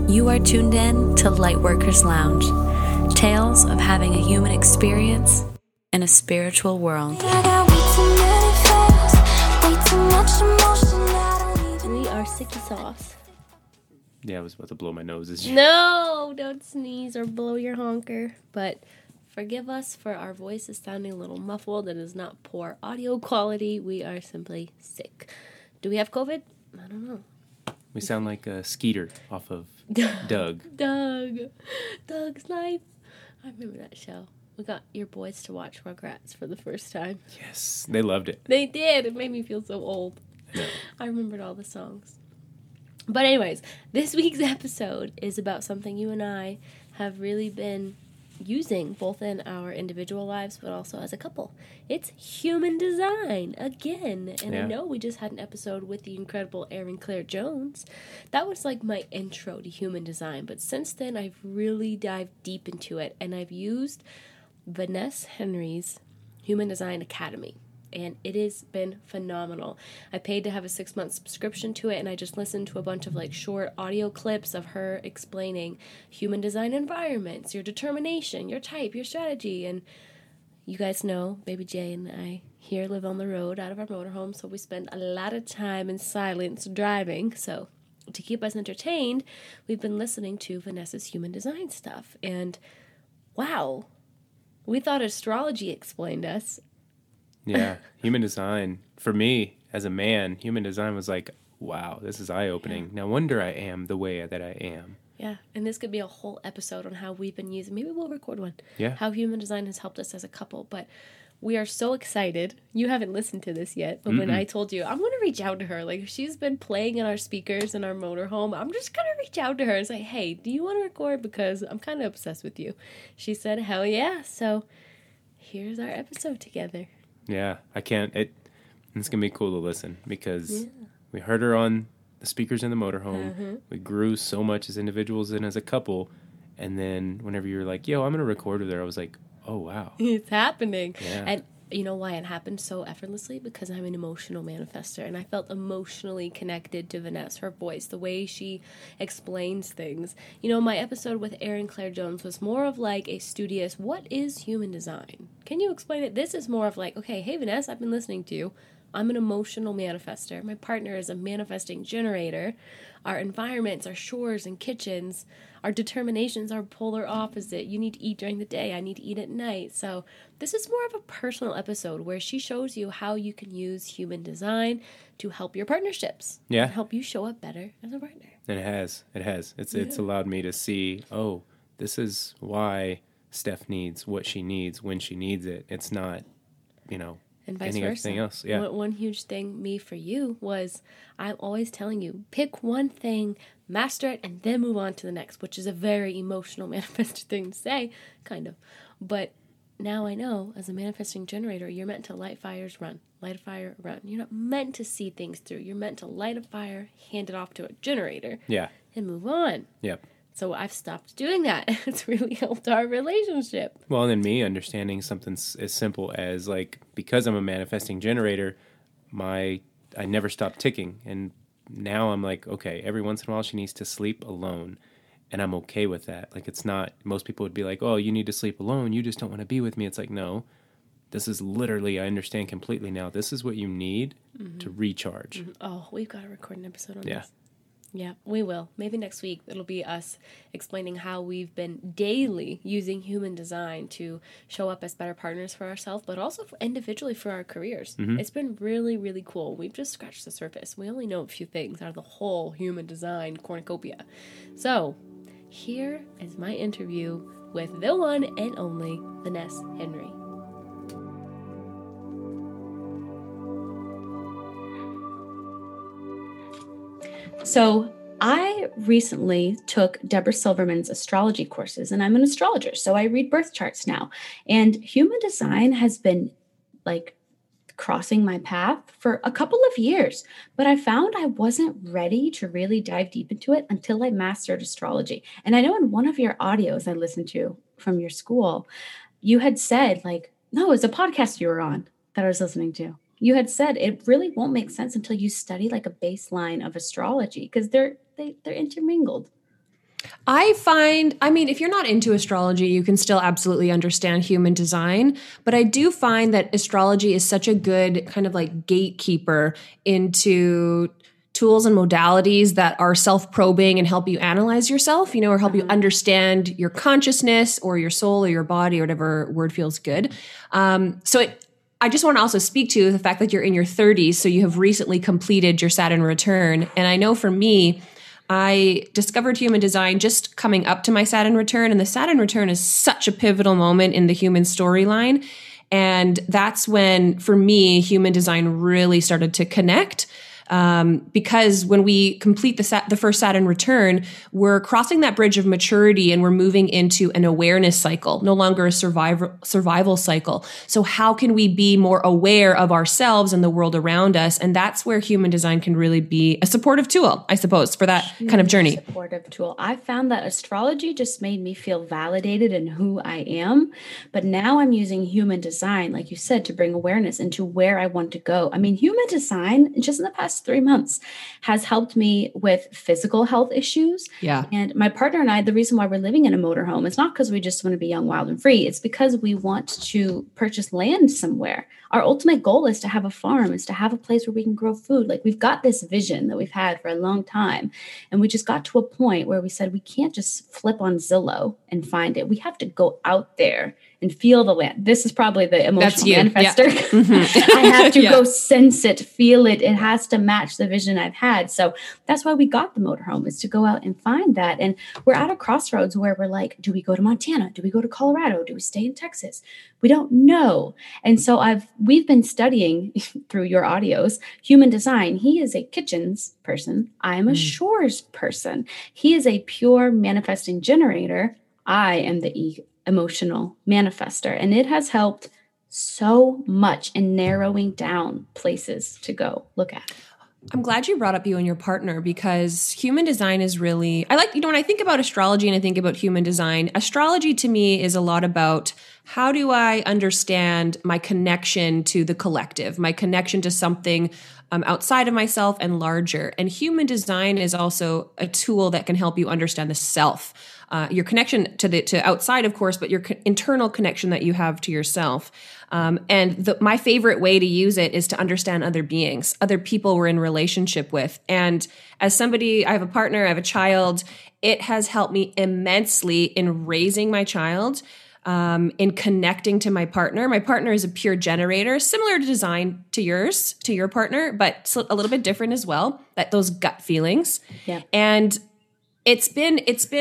You are tuned in to Lightworkers Lounge, tales of having a human experience in a spiritual world. We are Sicky Sauce. Yeah, I was about to blow my nose. No, don't sneeze or blow your honker. But forgive us for our voices sounding a little muffled. It is not poor audio quality. We are simply sick. Do we have COVID? I don't know. We sound like a Skeeter off of Doug. Doug's Life. I remember that show. We got your boys to watch Rugrats for the first time. Yes, they loved it. They did. It made me feel so old. No. I remembered all the songs. But anyways, this week's episode is about something you and I have really been using both in our individual lives but also as a couple. It's human design again. And Yeah. I know we just had an episode with the incredible Erin Claire Jones. That was like my intro to human design. But since then, I've really dived deep into it. And I've used Vanessa Henry's Human Design Academy. And it has been phenomenal. I paid to have a 6-month subscription to it, and I just listened to a bunch of like short audio clips of her explaining human design environments, your determination, your type, your strategy. And you guys know, Baby J and I here live on the road out of our motorhome, so we spend a lot of time in silence driving. So to keep us entertained, we've been listening to Vanessa's human design stuff. And wow, we thought astrology explained us. Yeah, human design. For me, as a man, human design was like, wow, this is eye-opening. No wonder I am the way that I am. Yeah, and this could be a whole episode on how we've been using, maybe we'll record one, Yeah. how human design has helped us as a couple. But we are so excited. You haven't listened to this yet, but when I told you, I'm going to reach out to her. Like, if she's been playing in our speakers in our motorhome, I'm just going to reach out to her and say, hey, do you want to record? Because I'm kind of obsessed with you. She said, hell yeah. So here's our episode together. Yeah, I can't. It's going to be cool to listen because we heard her on the speakers in the motorhome. We grew so much as individuals and as a couple. And then whenever you were like, yo, I'm going to record with her, I was like, oh, wow. It's happening. Yeah. And you know why it happened so effortlessly? Because I'm an emotional manifester, and I felt emotionally connected to Vanessa, her voice, the way she explains things. You know, my episode with Erin Claire Jones was more of like a studious, what is human design? Can you explain it? This is more of like, okay, hey Vanessa, I've been listening to you. I'm an emotional manifester. My partner is a manifesting generator. Our environments, our shores and kitchens, our determinations are polar opposite. You need to eat during the day. I need to eat at night. So this is more of a personal episode where she shows you how you can use human design to help your partnerships. Yeah. And help you show up better as a partner. And it has. It's allowed me to see, oh, this is why Steph needs what she needs when she needs it. It's not, And vice anything versa. else. Yeah. One huge thing, me for you, was I'm always telling you, pick one thing, master it, and then move on to the next, which is a very emotional manifesting thing to say, kind of. But now I know, as a manifesting generator, you're meant to light fires, run. Light a fire, run. You're not meant to see things through. You're meant to light a fire, hand it off to a generator, Yeah. and move on. Yep. So I've stopped doing that. It's really helped our relationship. Well, and then me understanding something as simple as, like, because I'm a manifesting generator, I never stop ticking. And now I'm like, okay, every once in a while she needs to sleep alone. And I'm okay with that. Like, it's not, most people would be like, oh, you need to sleep alone. You just don't want to be with me. It's like, no, this is literally, I understand completely now. This is what you need to recharge. Oh, we've got to record an episode on Yeah. this. Yeah, we will. Maybe next week it'll be us explaining how we've been daily using human design to show up as better partners for ourselves, but also individually for our careers. It's been really, really cool. We've just scratched the surface. We only know a few things out of the whole human design cornucopia. So, here is my interview with the one and only Vanessa Henry. So I recently took Deborah Silverman's astrology courses, and I'm an astrologer, so I read birth charts now. And human design has been like crossing my path for a couple of years, but I found I wasn't ready to really dive deep into it until I mastered astrology. And I know in one of your audios I listened to from your school, you had said like, no, it's a podcast you were on that I was listening to. You had said it really won't make sense until you study like a baseline of astrology because they're intermingled. I mean, if you're not into astrology, you can still absolutely understand human design. But I do find that astrology is such a good kind of like gatekeeper into tools and modalities that are self-probing and help you analyze yourself, or help you understand your consciousness or your soul or your body or whatever word feels good. I just want to also speak to the fact that you're in your 30s, so you have recently completed your Saturn return. And I know for me, I discovered human design just coming up to my Saturn return, and the Saturn return is such a pivotal moment in the human storyline. And that's when, for me, human design really started to connect. Because when we complete the first Saturn return, we're crossing that bridge of maturity and we're moving into an awareness cycle, no longer a survival cycle. So how can we be more aware of ourselves and the world around us? And that's where human design can really be a supportive tool, I suppose, for that kind of journey. Supportive tool. I found that astrology just made me feel validated in who I am. But now I'm using human design, like you said, to bring awareness into where I want to go. I mean, human design, just in the past 3 months, has helped me with physical health issues. Yeah. And my partner and I, the reason why we're living in a motorhome is not because we just want to be young, wild, and free. It's because we want to purchase land somewhere. Our ultimate goal is to have a farm, is to have a place where we can grow food. Like, we've got this vision that we've had for a long time. And we just got to a point where we said, we can't just flip on Zillow and find it. We have to go out there and feel the land. This is probably the emotional manifester. Yeah. I have to go sense it, feel it. It has to match the vision I've had. So that's why we got the motorhome, is to go out and find that. And we're at a crossroads where we're like, do we go to Montana? Do we go to Colorado? Do we stay in Texas? We don't know. And so we've been studying through your audios, human design. He is a kitchens person. I am a shores person. He is a pure manifesting generator. I am the emotional manifester. And it has helped so much in narrowing down places to go look at. I'm glad you brought up you and your partner, because human design is really, I like, when I think about astrology and I think about human design, astrology to me is a lot about how do I understand my connection to the collective, my connection to something outside of myself and larger. And human design is also a tool that can help you understand the self. Your connection to outside, of course, but your internal connection that you have to yourself. And my favorite way to use it is to understand other beings, other people we're in relationship with. And as somebody, I have a partner, I have a child, it has helped me immensely in raising my child, in connecting to my partner. My partner is a pure generator, similar to design to your partner, but a little bit different as well, that those gut feelings. Yeah. And it's been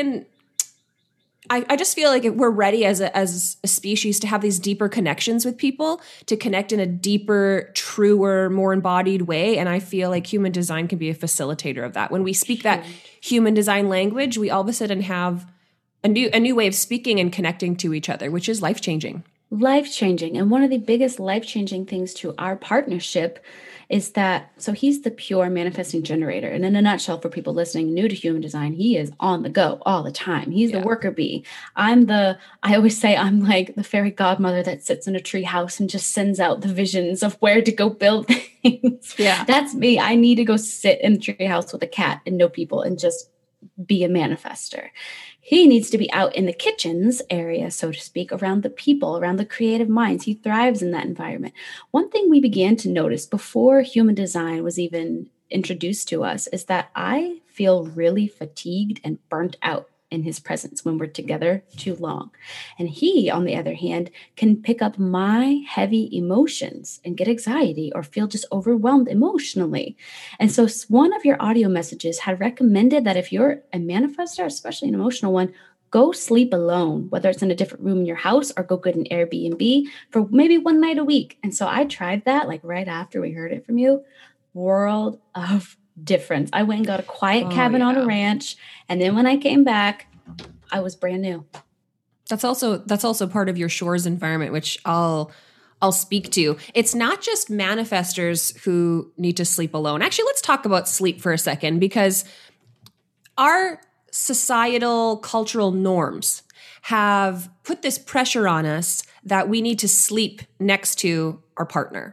I just feel like we're ready as a species to have these deeper connections with people, to connect in a deeper, truer, more embodied way. And I feel like human design can be a facilitator of that. When we speak that human design language, we all of a sudden have a new way of speaking and connecting to each other, which is life-changing. Life-changing. And one of the biggest life-changing things to our partnership is that, so he's the pure manifesting generator. And in a nutshell, for people listening new to human design, he is on the go all the time. He's the worker bee. I always say I'm like the fairy godmother that sits in a tree house and just sends out the visions of where to go build things. Yeah. That's me. I need to go sit in the tree house with a cat and no people and just be a manifester. He needs to be out in the kitchens area, so to speak, around the people, around the creative minds. He thrives in that environment. One thing we began to notice before human design was even introduced to us is that I feel really fatigued and burnt out in his presence when we're together too long. And he, on the other hand, can pick up my heavy emotions and get anxiety or feel just overwhelmed emotionally. And so one of your audio messages had recommended that if you're a manifestor, especially an emotional one, go sleep alone, whether it's in a different room in your house or go get an Airbnb for maybe one night a week. And so I tried that like right after we heard it from you. World of difference. I went and got a quiet cabin on a ranch. And then when I came back, I was brand new. That's also part of your shores environment, which I'll speak to. It's not just manifestors who need to sleep alone. Actually, let's talk about sleep for a second, because our societal cultural norms have put this pressure on us that we need to sleep next to our partner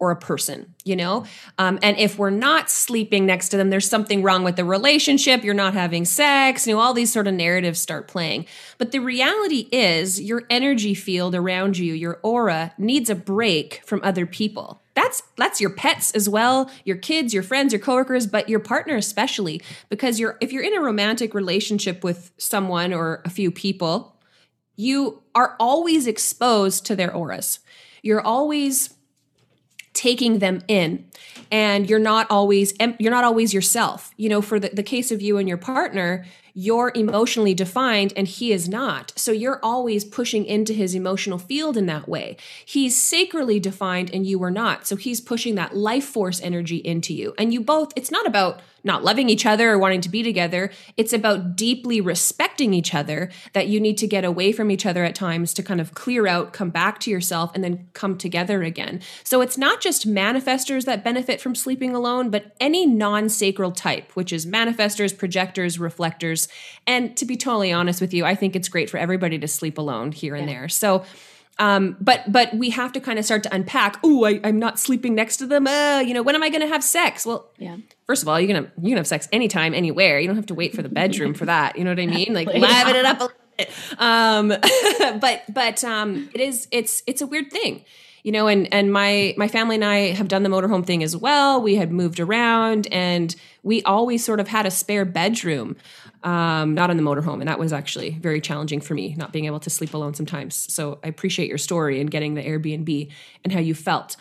or a person, you know? And if we're not sleeping next to them, there's something wrong with the relationship. You're not having sex, you know, all these sort of narratives start playing. But the reality is your energy field around you, your aura needs a break from other people. That's your pets as well, your kids, your friends, your coworkers, but your partner especially, because if you're in a romantic relationship with someone or a few people, you are always exposed to their auras. You're always taking them in, and you're not always yourself. You know, for the case of you and your partner, you're emotionally defined and he is not. So you're always pushing into his emotional field in that way. He's sacrally defined and you are not. So he's pushing that life force energy into you. And you both, it's not about not loving each other or wanting to be together. It's about deeply respecting each other, that you need to get away from each other at times to kind of clear out, come back to yourself, and then come together again. So it's not just manifestors that benefit from sleeping alone, but any non-sacral type, which is manifestors, projectors, reflectors. And to be totally honest with you, I think it's great for everybody to sleep alone here and there. So but we have to kind of start to unpack, I'm not sleeping next to them. You know, when am I going to have sex? Well, first of all, you can have sex anytime, anywhere. You don't have to wait for the bedroom for that. You know what I mean? Like liven it up a little bit. It's a weird thing. You know, and my family and I have done the motorhome thing as well. We had moved around and we always sort of had a spare bedroom, not in the motorhome. And that was actually very challenging for me, not being able to sleep alone sometimes. So I appreciate your story and getting the Airbnb and how you felt.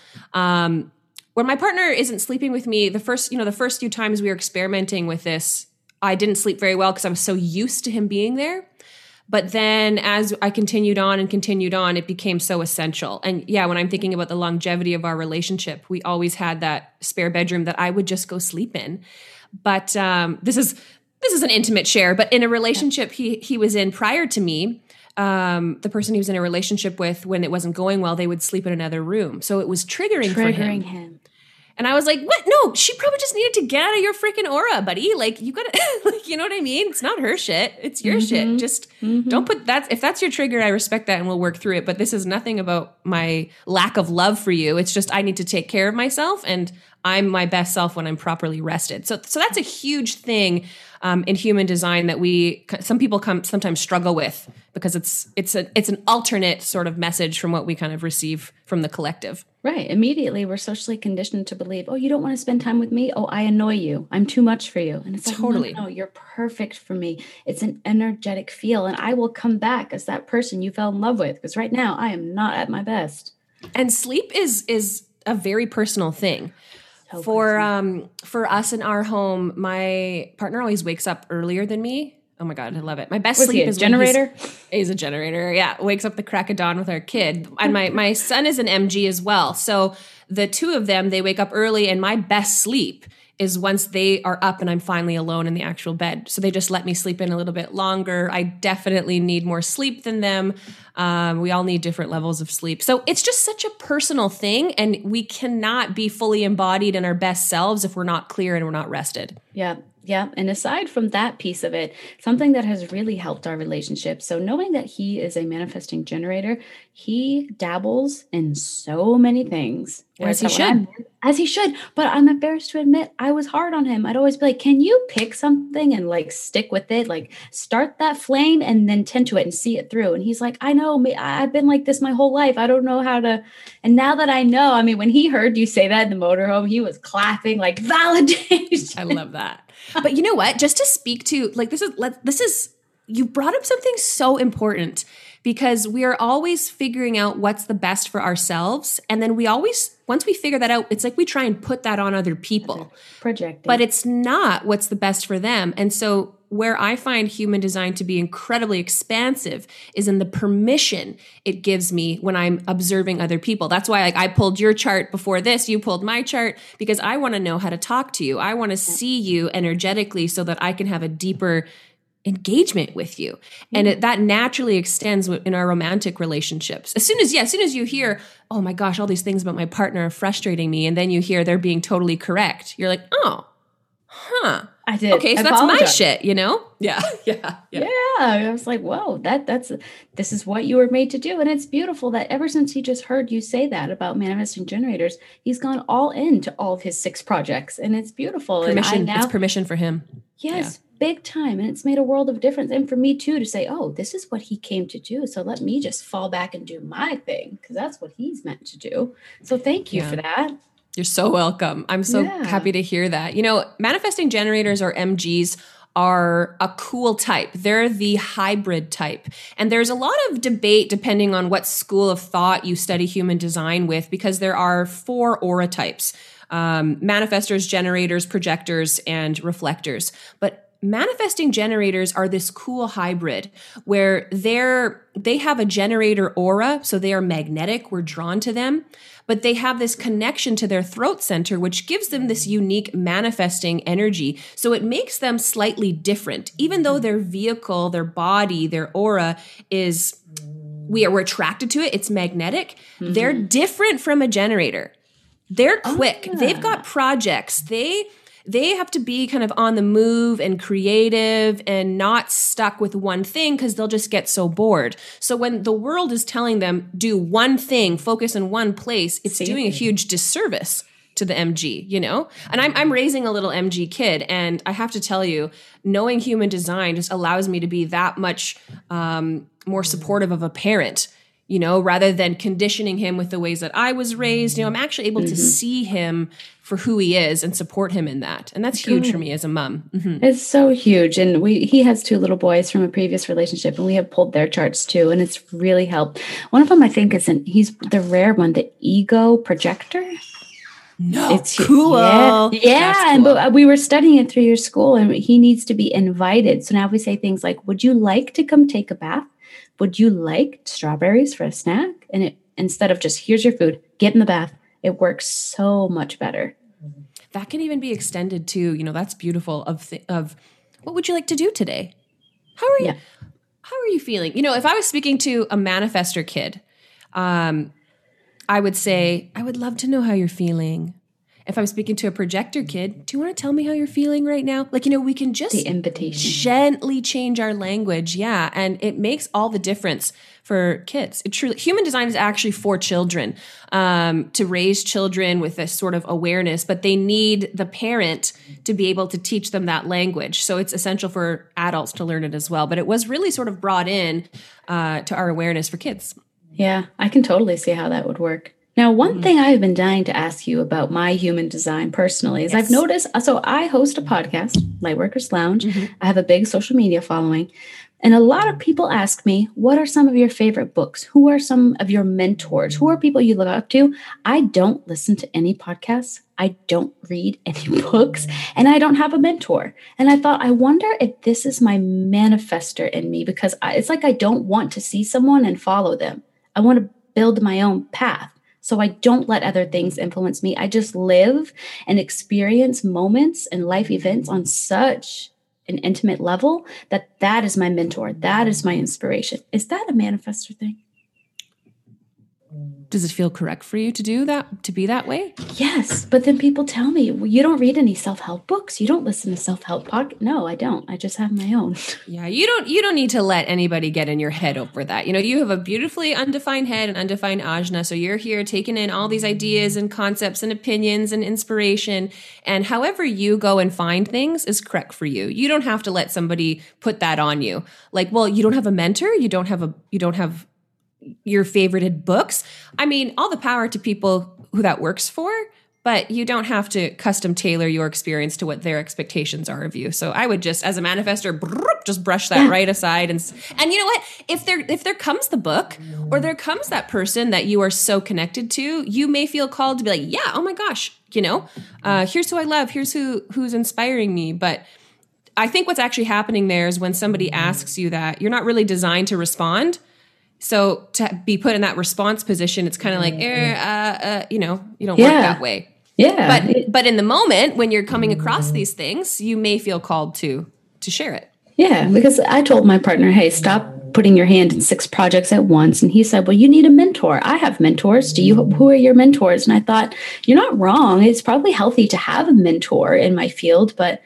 When my partner isn't sleeping with me, the first few times we were experimenting with this, I didn't sleep very well because I was so used to him being there. But then as I continued on, it became so essential. And yeah, when I'm thinking about the longevity of our relationship, we always had that spare bedroom that I would just go sleep in. But this is an intimate share, but in a relationship he was in prior to me, the person he was in a relationship with, when it wasn't going well, they would sleep in another room. So it was triggering for him. And I was like, what? No, she probably just needed to get out of your freaking aura, buddy. Like, you gotta, like, you know what I mean? It's not her shit. It's your shit. Just don't put that. If that's your trigger, I respect that and we'll work through it. But this is nothing about my lack of love for you. It's just, I need to take care of myself and I'm my best self when I'm properly rested. So that's a huge thing in human design that some people sometimes struggle with, because it's an alternate sort of message from what we kind of receive from the collective. Right. Immediately, we're socially conditioned to believe, you don't want to spend time with me? Oh, I annoy you. I'm too much for you. And it's like, totally. No, you're perfect for me. It's an energetic feel. And I will come back as that person you fell in love with. Because right now, I am not at my best. And sleep is a very personal thing. For us in our home, my partner always wakes up earlier than me. Oh my God, I love it. My best sleep is generator. He's a generator. Yeah, wakes up the crack of dawn with our kid. And my son is an MG as well. So the two of them, they wake up early, and my best sleep is once they are up and I'm finally alone in the actual bed. So they just let me sleep in a little bit longer. I definitely need more sleep than them. We all need different levels of sleep. So it's just such a personal thing, and we cannot be fully embodied in our best selves if we're not clear and we're not rested. Yeah. Yeah. And aside from that piece of it, something that has really helped our relationship. So knowing that he is a manifesting generator, he dabbles in so many things. As he should. As he should. But I'm embarrassed to admit I was hard on him. I'd always be like, can you pick something and like stick with it? Like start that flame and then tend to it and see it through. And he's like, I know, I've been like this my whole life. I don't know how to. And now that I know, I mean, when he heard you say that in the motorhome, he was clapping like validation. I love that. But you know what? Just to speak to, like, this is, you brought up something so important, because we are always figuring out what's the best for ourselves. And then once we figure that out, it's like we try and put that on other people. Projecting. But it's not what's the best for them. And so where I find human design to be incredibly expansive is in the permission it gives me when I'm observing other people. That's why, like, I pulled your chart before this, you pulled my chart, because I want to know how to talk to you. I want to see you energetically so that I can have a deeper engagement with you. And that naturally extends in our romantic relationships. As soon as you hear, oh my gosh, all these things about my partner are frustrating me, and then you hear they're being totally correct, you're like, oh, huh. I did. Okay, so that's my shit, you know? Yeah. I was like, whoa, this is what you were made to do. And it's beautiful that ever since he just heard you say that about manifesting generators, he's gone all into all of his 6 projects. And it's beautiful. Permission. It's permission for him. Yes, big time. And it's made a world of difference. And for me too, to say, oh, this is what he came to do. So let me just fall back and do my thing, because that's what he's meant to do. So thank you for that. You're so welcome. I'm so happy to hear that. You know, manifesting generators, or MGs, are a cool type. They're the hybrid type. And there's a lot of debate depending on what school of thought you study human design with, because there are 4 aura types: manifestors, generators, projectors, and reflectors. But manifesting generators are this cool hybrid where they have a generator aura, so they are magnetic, we're drawn to them, but they have this connection to their throat center, which gives them this unique manifesting energy. So it makes them slightly different, even though their vehicle, their body, their aura we're attracted to it. It's magnetic. Mm-hmm. They're different from a generator. They're quick. Oh, yeah. They've got projects. They have to be kind of on the move and creative and not stuck with one thing, because they'll just get so bored. So when the world is telling them, do one thing, focus in one place, it's doing a huge disservice to the MG, you know? And I'm raising a little MG kid, and I have to tell you, knowing human design just allows me to be that much more supportive of a parent, you know, rather than conditioning him with the ways that I was raised. You know, I'm actually able to see him for who he is and support him in that. And that's huge for me as a mom. Mm-hmm. It's so huge. And he has 2 little boys from a previous relationship, and we have pulled their charts too. And it's really helped. One of them, I think, he's the rare one, the ego projector. No, it's cool. Yeah. Cool. But we were studying it through your school, and he needs to be invited. So now we say things like, would you like to come take a bath? Would you like strawberries for a snack? And instead of just, here's your food, get in the bath, it works so much better. That can even be extended to, you know, that's beautiful of what would you like to do today? How are you feeling? You know, if I was speaking to a manifestor kid, I would say, I would love to know how you're feeling. If I'm speaking to a projector kid, do you want to tell me how you're feeling right now? Like, you know, we can just the invitation. Gently change our language. Yeah. And it makes all the difference for kids. It truly, human design is actually for children, to raise children with this sort of awareness, but they need the parent to be able to teach them that language. So it's essential for adults to learn it as well. But it was really sort of brought in to our awareness for kids. Yeah, I can totally see how that would work. Now, one thing I've been dying to ask you about my human design personally is I've noticed, so I host a podcast, Lightworkers Lounge. I have a big social media following. And a lot of people ask me, what are some of your favorite books? Who are some of your mentors? Who are people you look up to? I don't listen to any podcasts. I don't read any books, and I don't have a mentor. And I thought, I wonder if this is my manifestor in me, because it's like I don't want to see someone and follow them. I want to build my own path. So I don't let other things influence me. I just live and experience moments and life events on such an intimate level that is my mentor. That is my inspiration. Is that a manifestor thing? Does it feel correct for you to do that, to be that way? Yes. But then people tell me, well, you don't read any self-help books. You don't listen to self-help podcasts. No, I don't. I just have my own. Yeah. You don't need to let anybody get in your head over that. You know, you have a beautifully undefined head and undefined ajna. So you're here taking in all these ideas and concepts and opinions and inspiration. And however you go and find things is correct for you. You don't have to let somebody put that on you. Like, well, you don't have a mentor. You don't have your favorited books. I mean, all the power to people who that works for, but you don't have to custom tailor your experience to what their expectations are of you. So I would just, as a manifestor, just brush that right aside. And you know what? If there comes the book, or there comes that person that you are so connected to, you may feel called to be like, yeah, oh my gosh, you know, here's who I love. Here's who's inspiring me. But I think what's actually happening there is when somebody asks you that, you're not really designed to respond. So to be put in that response position, it's kind of like, you know, you don't work that way. Yeah. But in the moment when you're coming across these things, you may feel called to share it. Yeah, because I told my partner, hey, stop putting your hand in 6 projects at once. And he said, well, you need a mentor. I have mentors. Who are your mentors? And I thought, you're not wrong. It's probably healthy to have a mentor in my field, but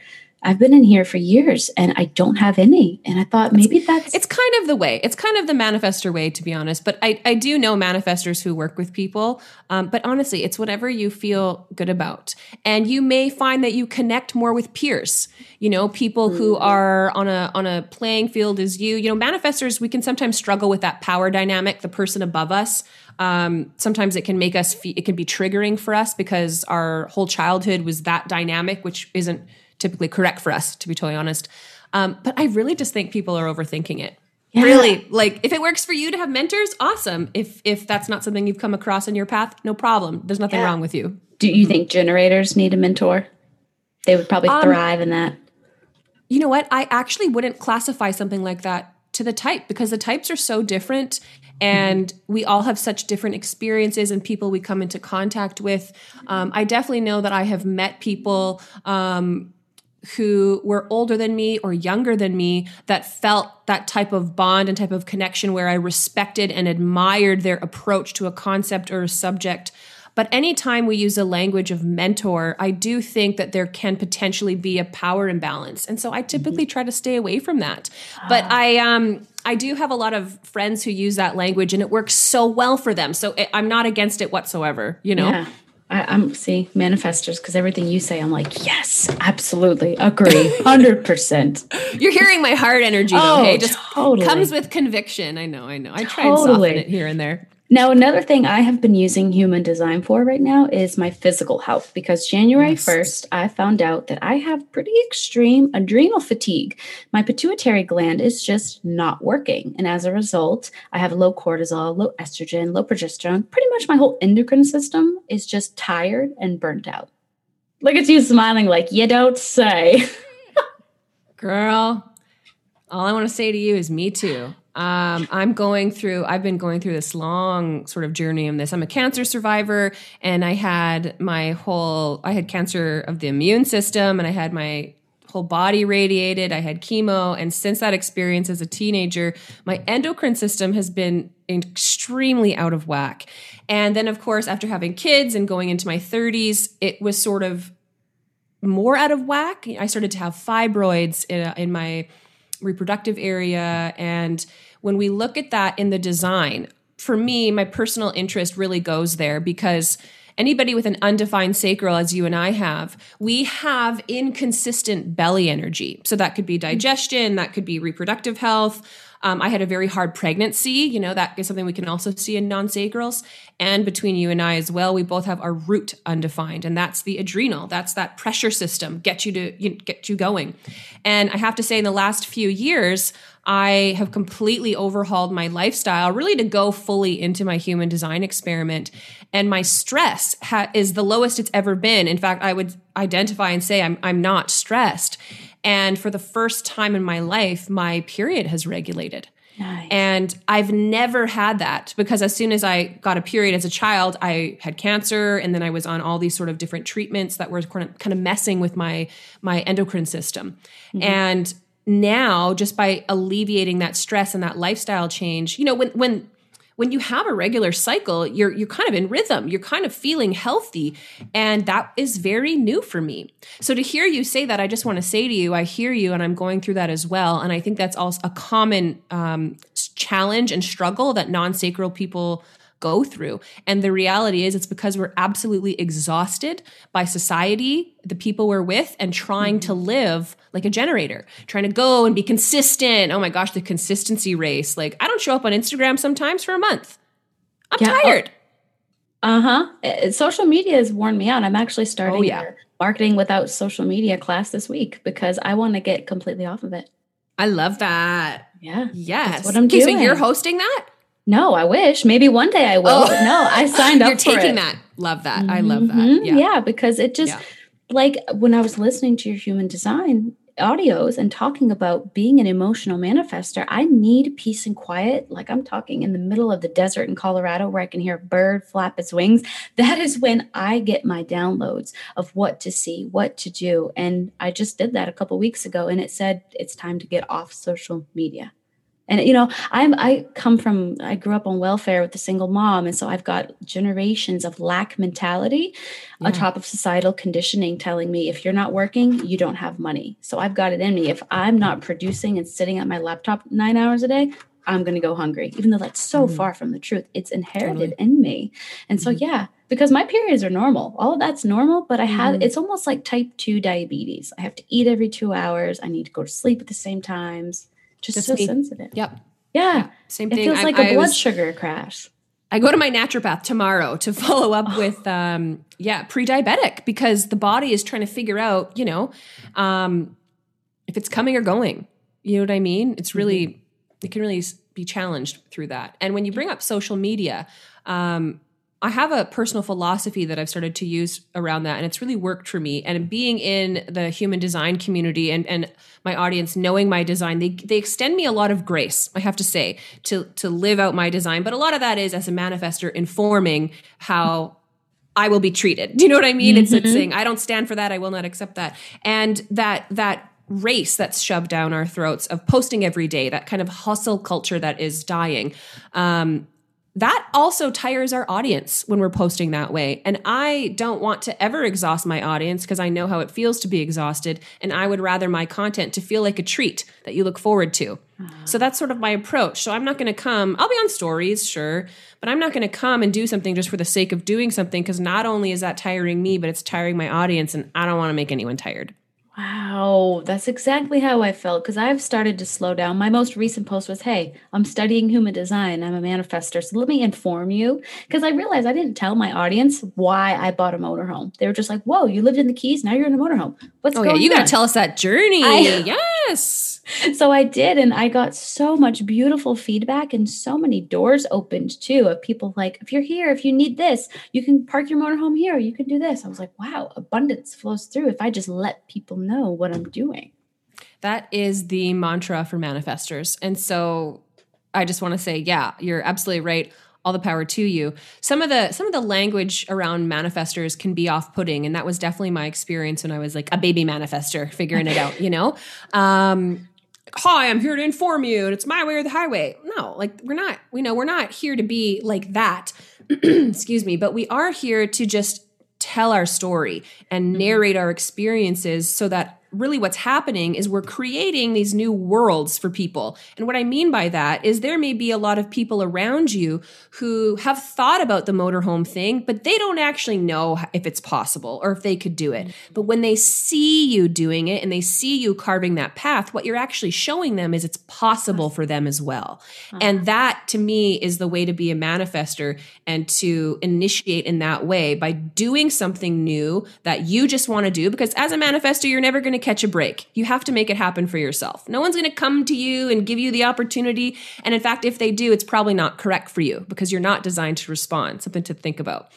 I've been in here for years and I don't have any. And I thought maybe it's kind of the way. It's kind of the manifester way, to be honest. But I do know manifestors who work with people. But honestly, it's whatever you feel good about. And you may find that you connect more with peers, people who are on a playing field as you. Manifestors, we can sometimes struggle with that power dynamic, the person above us. Sometimes it can make us it can be triggering for us because our whole childhood was that dynamic, which isn't typically correct for us, to be totally honest. But I really just think people are overthinking it. Yeah. Really, like if it works for you to have mentors, awesome. If that's not something you've come across on your path, no problem. There's nothing wrong with you. Do you think generators need a mentor? They would probably thrive in that. You know what? I actually wouldn't classify something like that to the type because the types are so different and we all have such different experiences and people we come into contact with. I definitely know that I have met people who were older than me or younger than me that felt that type of bond and type of connection where I respected and admired their approach to a concept or a subject. But anytime we use a language of mentor, I do think that there can potentially be a power imbalance. And so I typically try to stay away from that. But I do have a lot of friends who use that language and it works so well for them. So I'm not against it whatsoever, Yeah. I'm manifestors, because everything you say, I'm like, yes, absolutely, agree, 100%. You're hearing my heart energy, though. Hey, just totally. Comes with conviction. I know. I try and soften it here and there. Now, another thing I have been using human design for right now is my physical health, because January 1st, I found out that I have pretty extreme adrenal fatigue. My pituitary gland is just not working. And as a result, I have low cortisol, low estrogen, low progesterone. Pretty much my whole endocrine system is just tired and burnt out. Look at you smiling like, you don't say. Girl, all I want to say to you is me too. I've been going through this long sort of journey in this. I'm a cancer survivor and I had cancer of the immune system and I had my whole body radiated. I had chemo. And since that experience as a teenager, my endocrine system has been extremely out of whack. And then of course, after having kids and going into my 30s, it was sort of more out of whack. I started to have fibroids in my reproductive area. And when we look at that in the design, for me, my personal interest really goes there because anybody with an undefined sacral, as you and I have, we have inconsistent belly energy. So that could be digestion, that could be reproductive health. I had a very hard pregnancy. That is something we can also see in non-sacrals. And between you and I as well, we both have our root undefined. And that's the adrenal. That's that pressure system, get you going. And I have to say in the last few years, I have completely overhauled my lifestyle really to go fully into my human design experiment. And my stress is the lowest it's ever been. In fact, I would identify and say I'm not stressed. And for the first time in my life, my period has regulated. Nice. And I've never had that because as soon as I got a period as a child, I had cancer. And then I was on all these sort of different treatments that were kind of messing with my endocrine system. Mm-hmm. And now just by alleviating that stress and that lifestyle change, when you have a regular cycle, you're kind of in rhythm, you're kind of feeling healthy. And that is very new for me. So to hear you say that, I just want to say to you, I hear you and I'm going through that as well. And I think that's also a common challenge and struggle that non-sacral people go through. And the reality is it's because we're absolutely exhausted by society, the people we're with, and trying to live like a generator, trying to go and be consistent. Oh my gosh, the consistency race. Like I don't show up on Instagram sometimes for a month. I'm tired. Social media has worn me out. I'm actually starting a marketing without social media class this week because I want to get completely off of it. I love that. Yeah. Yes. That's what I'm doing. So you're hosting that? No, I wish. Maybe one day I will. But no, I signed up for it. You're taking that. Love that. Mm-hmm. I love that. Yeah, because it just, like when I was listening to your human design audios and talking about being an emotional manifester, I need peace and quiet. Like I'm talking in the middle of the desert in Colorado where I can hear a bird flap its wings. That is when I get my downloads of what to see, what to do. And I just did that a couple weeks ago and it said it's time to get off social media. And, I grew up on welfare with a single mom. And so I've got generations of lack mentality on top of societal conditioning telling me if you're not working, you don't have money. So I've got it in me. If I'm not producing and sitting at my laptop 9 hours a day, I'm going to go hungry, even though that's so far from the truth. It's inherited in me. And so, because my periods are normal. All of that's normal, but it's almost like type 2 diabetes. I have to eat every 2 hours. I need to go to sleep at the same times. Just so sensitive. Yep. Yeah. Same thing. It feels like a blood sugar crash. I go to my naturopath tomorrow to follow up with, pre-diabetic, because the body is trying to figure out, if it's coming or going. You know what I mean? It's really, it can really be challenged through that. And when you bring up social media, I have a personal philosophy that I've started to use around that, and it's really worked for me. And being in the human design community and my audience knowing my design, they extend me a lot of grace, I have to say, to live out my design. But a lot of that is as a manifestor informing how I will be treated. Do you know what I mean? It's saying, I don't stand for that. I will not accept that. And that race that's shoved down our throats of posting every day, that kind of hustle culture that is dying, that also tires our audience when we're posting that way. And I don't want to ever exhaust my audience because I know how it feels to be exhausted. And I would rather my content to feel like a treat that you look forward to. So that's sort of my approach. So I'm not going to come, I'll be on stories, sure, but I'm not going to come and do something just for the sake of doing something, because not only is that tiring me, but it's tiring my audience, and I don't want to make anyone tired. Wow, that's exactly how I felt, because I've started to slow down. My most recent post was, hey, I'm studying human design. I'm a manifestor. So let me inform you, because I realized I didn't tell my audience why I bought a motorhome. They were just like, whoa, you lived in the Keys. Now you're in a motorhome. What's going on? You got to tell us that journey. Yes. So I did. And I got so much beautiful feedback and so many doors opened too of people like, if you're here, if you need this, you can park your motorhome here. You can do this. I was like, wow, abundance flows through if I just let people know what I'm doing. That is the mantra for manifestors. And so I just want to say, yeah, you're absolutely right. All the power to you. Some of the language around manifestors can be off-putting, and that was definitely my experience when I was like a baby manifestor figuring it out, Hi, I'm here to inform you, and it's my way or the highway. No, like we're not here to be like that. Excuse me, but we are here to just tell our story and narrate our experiences so that really what's happening is we're creating these new worlds for people. And what I mean by that is there may be a lot of people around you who have thought about the motorhome thing, but they don't actually know if it's possible or if they could do it. But when they see you doing it and they see you carving that path, what you're actually showing them is it's possible for them as well. And that to me is the way to be a manifestor and to initiate in that way by doing something new that you just want to do, because as a manifestor, you're never going to catch a break. You have to make it happen for yourself. No one's going to come to you and give you the opportunity. And in fact, if they do, it's probably not correct for you because you're not designed to respond. Something to think about.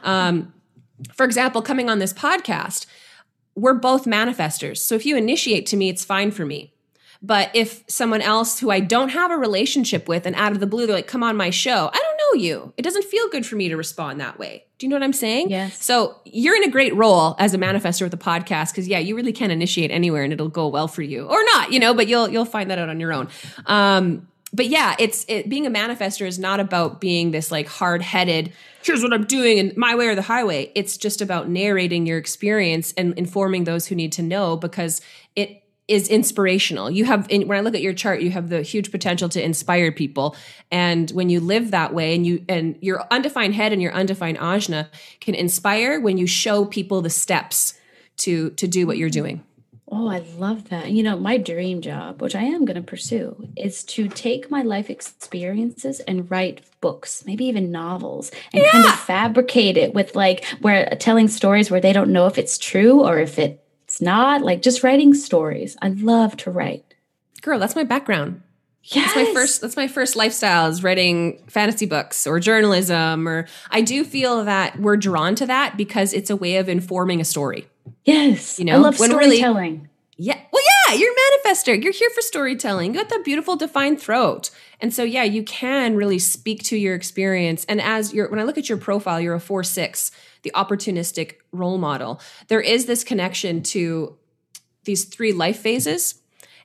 For example, coming on this podcast, we're both manifestors. So if you initiate to me, it's fine for me. But if someone else who I don't have a relationship with and out of the blue, they're like, come on my show, I don't know you. It doesn't feel good for me to respond that way. Do you know what I'm saying? Yes. So you're in a great role as a manifestor with a podcast because, you really can initiate anywhere and it'll go well for you or not, but you'll find that out on your own. But yeah, being a manifestor is not about being this like hard-headed, here's what I'm doing and my way or the highway. It's just about narrating your experience and informing those who need to know because it is inspirational. You have, when I look at your chart, you have the huge potential to inspire people. And when you live that way and your undefined head and your undefined ajna can inspire when you show people the steps to do what you're doing. Oh, I love that. My dream job, which I am going to pursue, is to take my life experiences and write books, maybe even novels, and kind of fabricate it with where telling stories where they don't know if it's true or if it's not, just writing stories. I love to write. Girl, that's my background. Yes. That's my first lifestyle is writing fantasy books or journalism, or I do feel that we're drawn to that because it's a way of informing a story. Yes. I love storytelling. Well, you're a manifestor. You're here for storytelling. You got that beautiful defined throat. And so, you can really speak to your experience. And when I look at your profile, you're a 4/6, the opportunistic role model. There is this connection to these 3 life phases.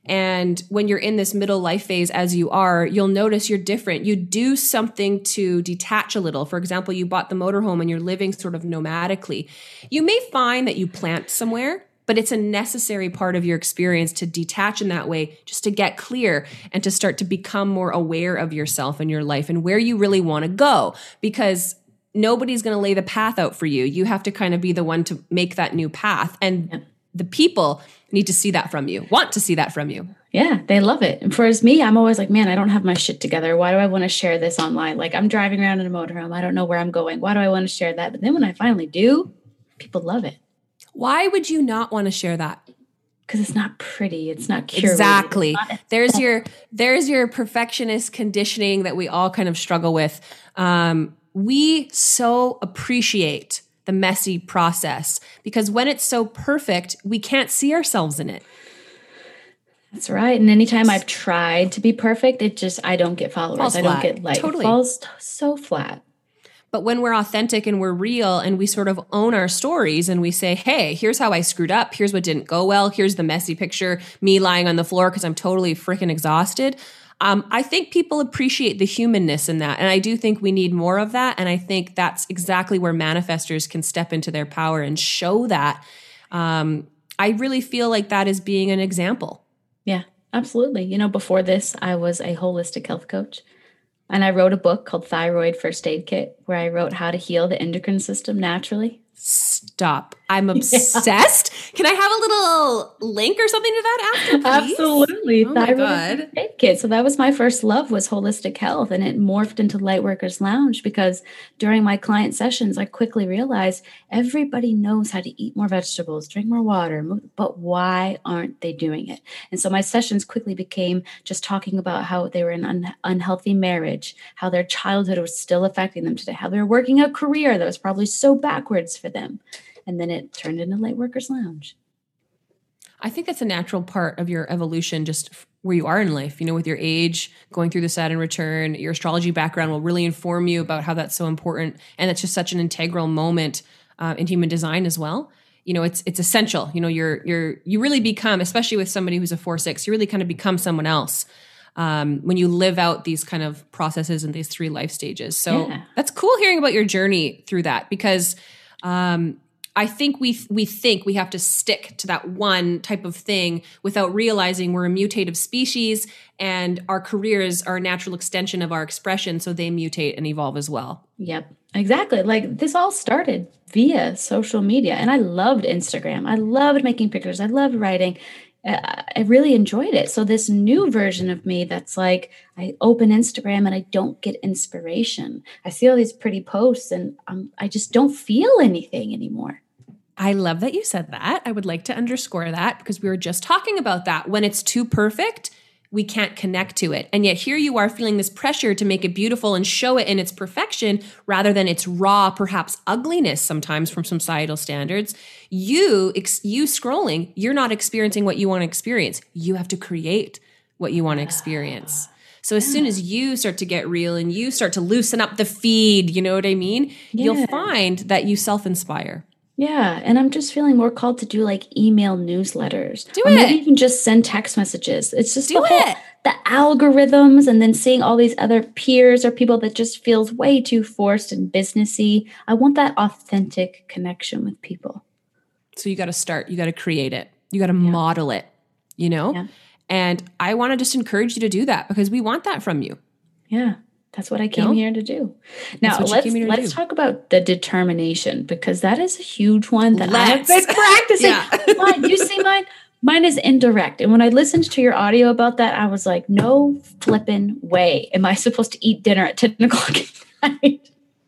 And when you're in this middle life phase, as you are, you'll notice you're different. You do something to detach a little. For example, you bought the motorhome and you're living sort of nomadically. You may find that you plant somewhere, but it's a necessary part of your experience to detach in that way, just to get clear and to start to become more aware of yourself and your life and where you really want to go. Because nobody's going to lay the path out for you. You have to kind of be the one to make that new path. And the people need to see that from you, want to see that from you. Yeah, they love it. And for me, I'm always like, man, I don't have my shit together. Why do I want to share this online? Like, I'm driving around in a motorhome. I don't know where I'm going. Why do I want to share that? But then when I finally do, people love it. Why would you not want to share that? Because it's not pretty. It's not curated. Exactly. There's your perfectionist conditioning that we all kind of struggle with. We so appreciate the messy process because when it's so perfect, we can't see ourselves in it. That's right. And anytime I've tried to be perfect, I don't get followers. Falls I don't flat. get likes. Totally. It falls so flat. But when we're authentic and we're real and we sort of own our stories and we say, hey, here's how I screwed up. Here's what didn't go well. Here's the messy picture, me lying on the floor because I'm totally freaking exhausted. I think people appreciate the humanness in that. And I do think we need more of that. And I think that's exactly where manifestors can step into their power and show that. I really feel like that is being an example. Yeah, absolutely. Before this, I was a holistic health coach. And I wrote a book called Thyroid First Aid Kit, where I wrote how to heal the endocrine system naturally. Stop. I'm obsessed. Can I have a little link or something to that after, please? Absolutely. Oh my God. First Aid Kit. So that was my first love, was holistic health. And it morphed into Lightworkers Lounge because during my client sessions, I quickly realized everybody knows how to eat more vegetables, drink more water, but why aren't they doing it? And so my sessions quickly became just talking about how they were in an unhealthy marriage, how their childhood was still affecting them today, how they were working a career that was probably so backwards for them. And then it turned into Lightworkers Lounge. I think that's a natural part of your evolution, just where you are in life, with your age, going through the Saturn return. Your astrology background will really inform you about how that's so important. And it's just such an integral moment in human design as well. It's essential. You really become, especially with somebody who's a 4/6, you really kind of become someone else when you live out these kind of processes and these 3 life stages. So That's cool hearing about your journey through that because I think we think we have to stick to that one type of thing without realizing we're a mutative species and our careers are a natural extension of our expression. So they mutate and evolve as well. Yep, exactly. Like this all started via social media and I loved Instagram. I loved making pictures. I loved writing. I really enjoyed it. So this new version of me that's like, I open Instagram and I don't get inspiration. I see all these pretty posts and I just don't feel anything anymore. I love that you said that. I would like to underscore that because we were just talking about that. When it's too perfect, we can't connect to it. And yet here you are feeling this pressure to make it beautiful and show it in its perfection rather than its raw, perhaps ugliness sometimes from societal standards. You scrolling, you're not experiencing what you want to experience. You have to create what you want to experience. So as soon as you start to get real and you start to loosen up the feed, you know what I mean? Yeah. You'll find that you self-inspire. Yeah. And I'm just feeling more called to do like email newsletters. Do or it. Maybe even just send text messages. It's just Do it. The algorithms and then seeing all these other peers or people that just feels way too forced and businessy. I want that authentic connection with people. So you got to start. You got to create it. You got to model it, Yeah. And I want to just encourage you to do that because we want that from you. Yeah. That's what I came here to do. Now, let's talk about the determination because that is a huge one that I've been practicing. You see mine? Mine is indirect. And when I listened to your audio about that, I was like, no flipping way am I supposed to eat dinner at 10 o'clock at night.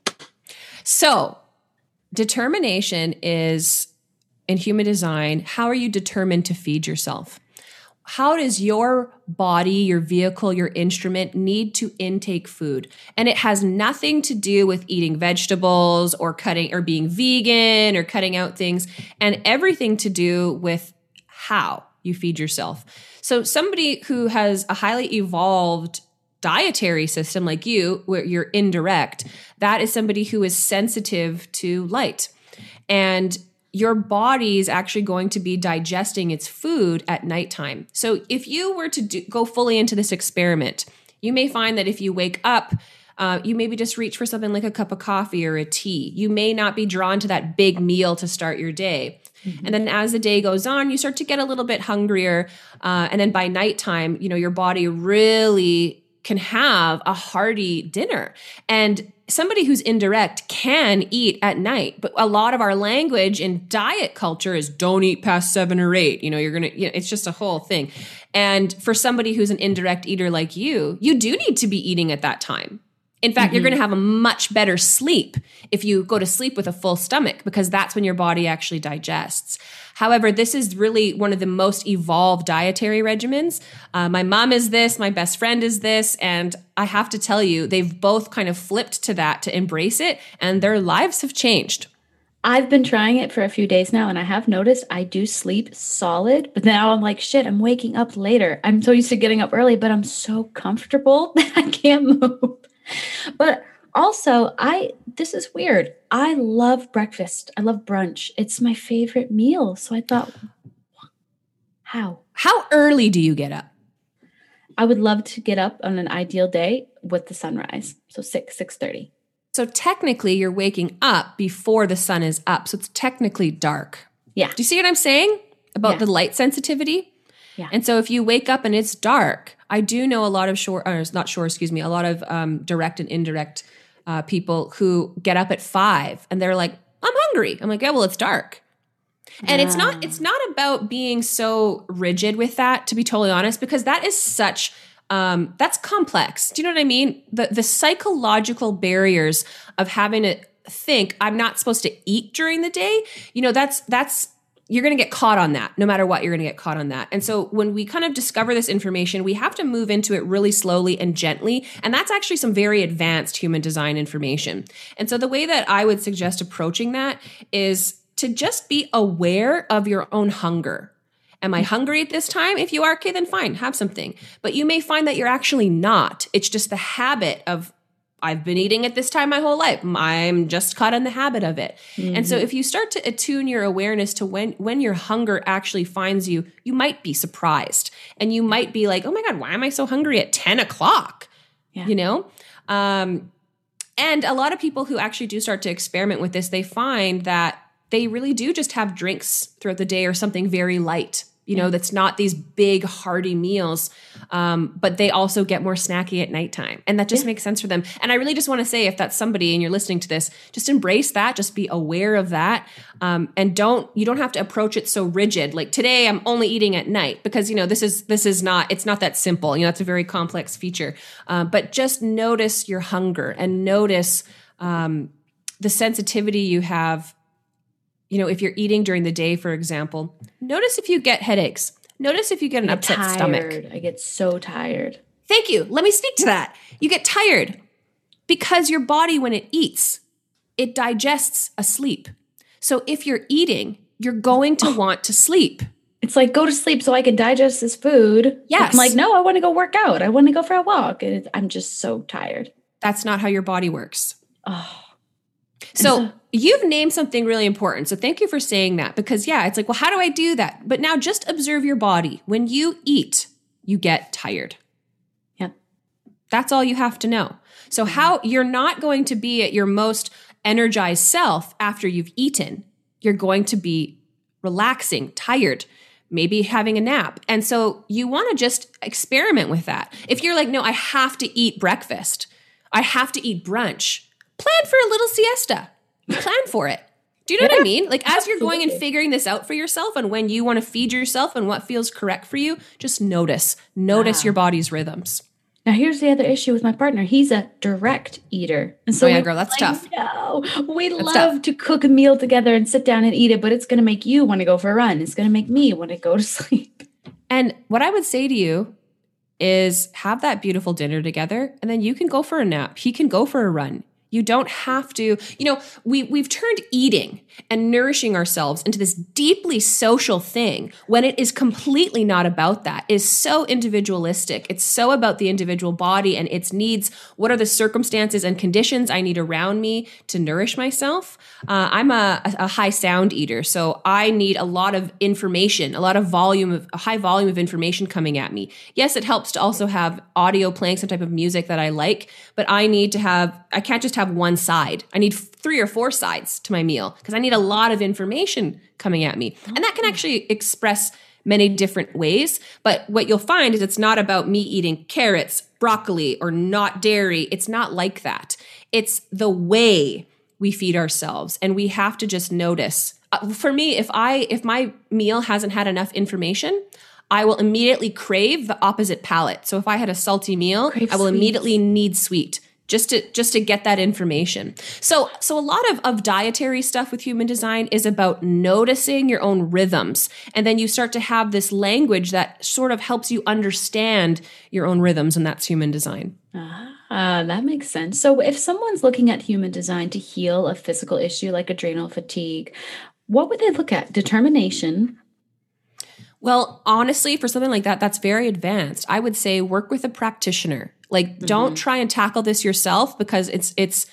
So determination is, in human design, how are you determined to feed yourself? How does your body, your vehicle, your instrument need to intake food? And it has nothing to do with eating vegetables or cutting or being vegan or cutting out things, and everything to do with how you feed yourself. So somebody who has a highly evolved dietary system like you, where you're indirect, that is somebody who is sensitive to light. And your body is actually going to be digesting its food at nighttime. So if you were to go fully into this experiment, you may find that if you wake up, you maybe just reach for something like a cup of coffee or a tea. You may not be drawn to that big meal to start your day. And then as the day goes on, you start to get a little bit hungrier. And then by nighttime, your body really can have a hearty dinner. And somebody who's indirect can eat at night, but a lot of our language in diet culture is don't eat past 7 or 8. It's just a whole thing. And for somebody who's an indirect eater like you do need to be eating at that time. In fact, you're going to have a much better sleep if you go to sleep with a full stomach, because that's when your body actually digests. However, this is really one of the most evolved dietary regimens. My mom is this, my best friend is this, and I have to tell you, they've both kind of flipped to that to embrace it, and their lives have changed. I've been trying it for a few days now, and I have noticed I do sleep solid, but now I'm like, shit, I'm waking up later. I'm so used to getting up early, but I'm so comfortable that I can't move. But also, this is weird. I love breakfast. I love brunch. It's my favorite meal. So I thought, how early do you get up? I would love to get up on an ideal day with the sunrise. So 6:30. So technically you're waking up before the sun is up. So it's technically dark. Yeah. Do you see what I'm saying about the light sensitivity? Yeah. And so if you wake up and it's dark, I do know a lot of a lot of direct and indirect people who get up at 5 and they're like, I'm hungry. I'm like, yeah, well, it's dark. And it's not about being so rigid with that, to be totally honest, because that is such, that's complex. Do you know what I mean? The psychological barriers of having to think I'm not supposed to eat during the day, that's you're going to get caught on that. No matter what, you're going to get caught on that. And so when we kind of discover this information, we have to move into it really slowly and gently. And that's actually some very advanced human design information. And so the way that I would suggest approaching that is to just be aware of your own hunger. Am I hungry at this time? If you are, okay, then fine, have something. But you may find that you're actually not. It's just the habit of, I've been eating at this time my whole life. I'm just caught in the habit of it. Mm-hmm. And so if you start to attune your awareness to when your hunger actually finds you, you might be surprised. And you might be like, oh my God, why am I so hungry at 10 o'clock? Yeah. And a lot of people who actually do start to experiment with this, they find that they really do just have drinks throughout the day or something very light. That's not these big hearty meals, but they also get more snacky at nighttime. And that just makes sense for them. And I really just want to say, if that's somebody and you're listening to this, just embrace that, just be aware of that. And you don't have to approach it so rigid. Like today I'm only eating at night because, it's not that simple. It's a very complex feature. But just notice your hunger and notice the sensitivity you have. If you're eating during the day, for example, notice if you get headaches. Notice if you get an upset stomach. I get so tired. Thank you. Let me speak to that. You get tired because your body, when it eats, it digests asleep. So if you're eating, you're going to want to sleep. It's like, go to sleep so I can digest this food. Yes. I'm like, no, I want to go work out. I want to go for a walk. And I'm just so tired. That's not how your body works. Oh. So you've named something really important. So thank you for saying that, because it's like, well, how do I do that? But now just observe your body. When you eat, you get tired. Yeah. That's all you have to know. So how you're not going to be at your most energized self after you've eaten. You're going to be relaxing, tired, maybe having a nap. And so you want to just experiment with that. If you're like, no, I have to eat breakfast. I have to eat brunch. Plan for a little siesta. Plan for it. Do you know what I mean? Like as you're going and figuring this out for yourself and when you want to feed yourself and what feels correct for you, just notice your body's rhythms. Now here's the other issue with my partner. He's a direct eater. And so girl, that's tough. No, we love to cook a meal together and sit down and eat it, but it's going to make you want to go for a run. It's going to make me want to go to sleep. And what I would say to you is have that beautiful dinner together and then you can go for a nap. He can go for a run. You don't have to, we've turned eating and nourishing ourselves into this deeply social thing when it is completely not about that. It is so individualistic. It's so about the individual body and its needs. What are the circumstances and conditions I need around me to nourish myself? I'm a high sound eater, so I need a lot of information, a high volume of information coming at me. Yes, it helps to also have audio playing some type of music that I like, but I can't just have one side. I need 3 or 4 sides to my meal because I need a lot of information coming at me. And that can actually express many different ways. But what you'll find is it's not about me eating carrots, broccoli, or not dairy. It's not like that. It's the way we feed ourselves. And we have to just notice. For me, if my meal hasn't had enough information, I will immediately crave the opposite palate. So if I had a salty meal, I will immediately need sweet. Just to get that information. So a lot of dietary stuff with human design is about noticing your own rhythms. And then you start to have this language that sort of helps you understand your own rhythms, and that's human design. That makes sense. So if someone's looking at human design to heal a physical issue like adrenal fatigue, what would they look at? Determination? Well, honestly, for something like that, that's very advanced. I would say work with a practitioner. Like, don't try and tackle this yourself because it's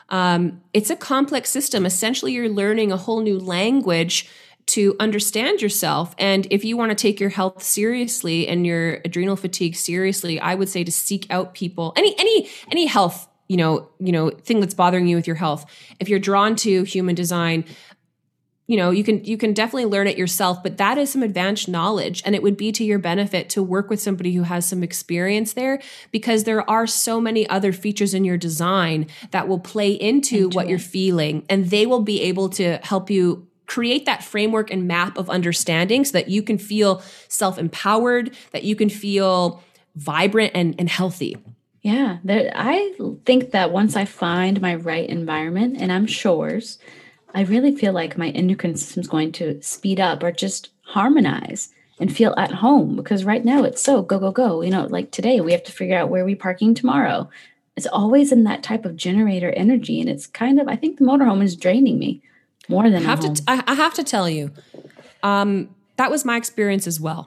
a complex system. Essentially, you're learning a whole new language to understand yourself. And if you want to take your health seriously and your adrenal fatigue seriously, I would say to seek out people, any health, thing that's bothering you with your health. If you're drawn to human design, you can definitely learn it yourself, but that is some advanced knowledge, and it would be to your benefit to work with somebody who has some experience there, because there are so many other features in your design that will play into what you're feeling, and they will be able to help you create that framework and map of understanding so that you can feel self-empowered, that you can feel vibrant and healthy. Yeah, I think that once I find my right environment, and I'm Shores, I really feel like my endocrine system is going to speed up or just harmonize and feel at home, because right now it's so go, go, go. Like today we have to figure out where we're parking tomorrow. It's always in that type of generator energy. And it's I think the motorhome is draining me more than I have to tell you, that was my experience as well.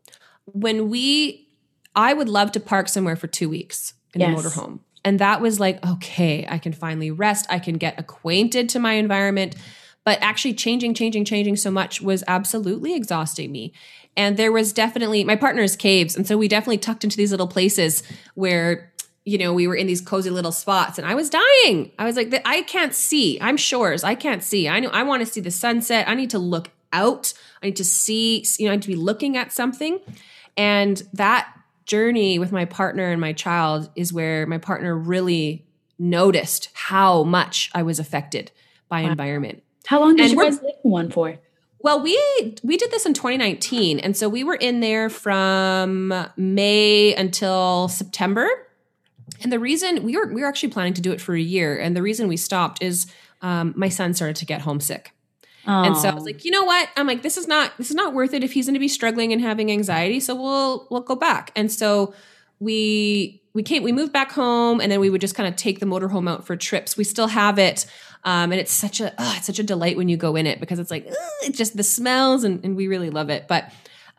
I would love to park somewhere for 2 weeks in the motorhome. And that was like, okay, I can finally rest. I can get acquainted to my environment. But actually changing so much was absolutely exhausting me. And there was definitely, my partner is Caves. And so we definitely tucked into these little places where, we were in these cozy little spots, and I was dying. I was like, I can't see. I'm Shores. I can't see. I want to see the sunset. I need to look out. I need to see, I need to be looking at something. And that journey with my partner and my child is where my partner really noticed how much I was affected by environment. How long did you guys live in one for? Well, we did this in 2019. And so we were in there from May until September. And the reason we were actually planning to do it for a year. And the reason we stopped is my son started to get homesick. And so I was like, you know what? I'm like, this is not worth it if he's going to be struggling and having anxiety. So we'll go back. And so we moved back home, and then we would just kind of take the motorhome out for trips. We still have it. And it's such a delight when you go in it, because it's like, it's just the smells, and we really love it. But,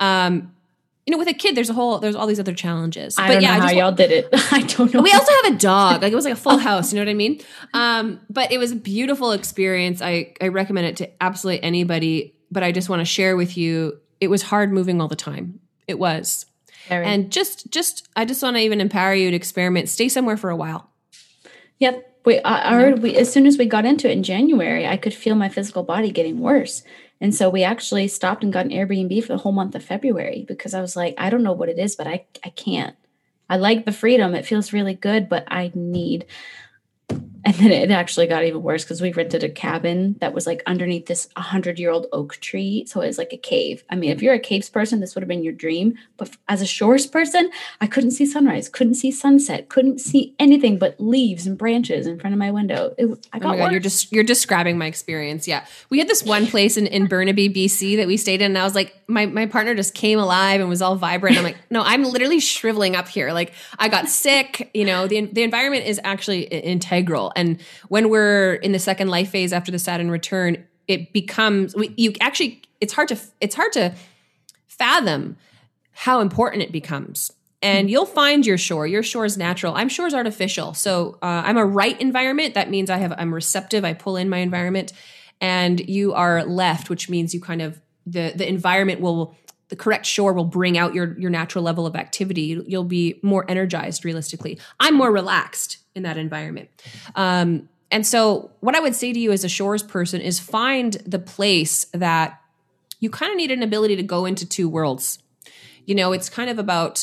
with a kid, there's all these other challenges. I don't know how y'all did it. I don't know. We also have a dog. Like, it was like a full house. You know what I mean? But it was a beautiful experience. I recommend it to absolutely anybody. But I just want to share with you, it was hard moving all the time. It was. Very. And I just want to even empower you to experiment. Stay somewhere for a while. Yep. As soon as we got into it in January, I could feel my physical body getting worse. And so we actually stopped and got an Airbnb for the whole month of February, because I was like, I don't know what it is, but I can't. I like the freedom. It feels really good, but I need. And then it actually got even worse, because we rented a cabin that was like underneath this 100-year-old oak tree. So it was like a cave. I mean, if you're a caves person, this would have been your dream. But as a Shores person, I couldn't see sunrise, couldn't see sunset, couldn't see anything but leaves and branches in front of my window. I got worse. You're describing my experience. Yeah. We had this one place in Burnaby, BC that we stayed in. And I was like, my partner just came alive and was all vibrant. I'm like, no, I'm literally shriveling up here. Like, I got sick. The environment is actually integral. natural. And when we're in the second life phase after the Saturn return, it becomes, it's hard to fathom how important it becomes. And you'll find your shore. Your shore is natural. I'm shore is artificial. So I'm a right environment. That means I'm receptive. I pull in my environment. And you are left, which means you kind of, the environment the correct shore will bring out your natural level of activity. You'll be more energized realistically. I'm more relaxed in that environment. And so what I would say to you as a shores person is find the place that you kind of need an ability to go into two worlds. It's kind of about,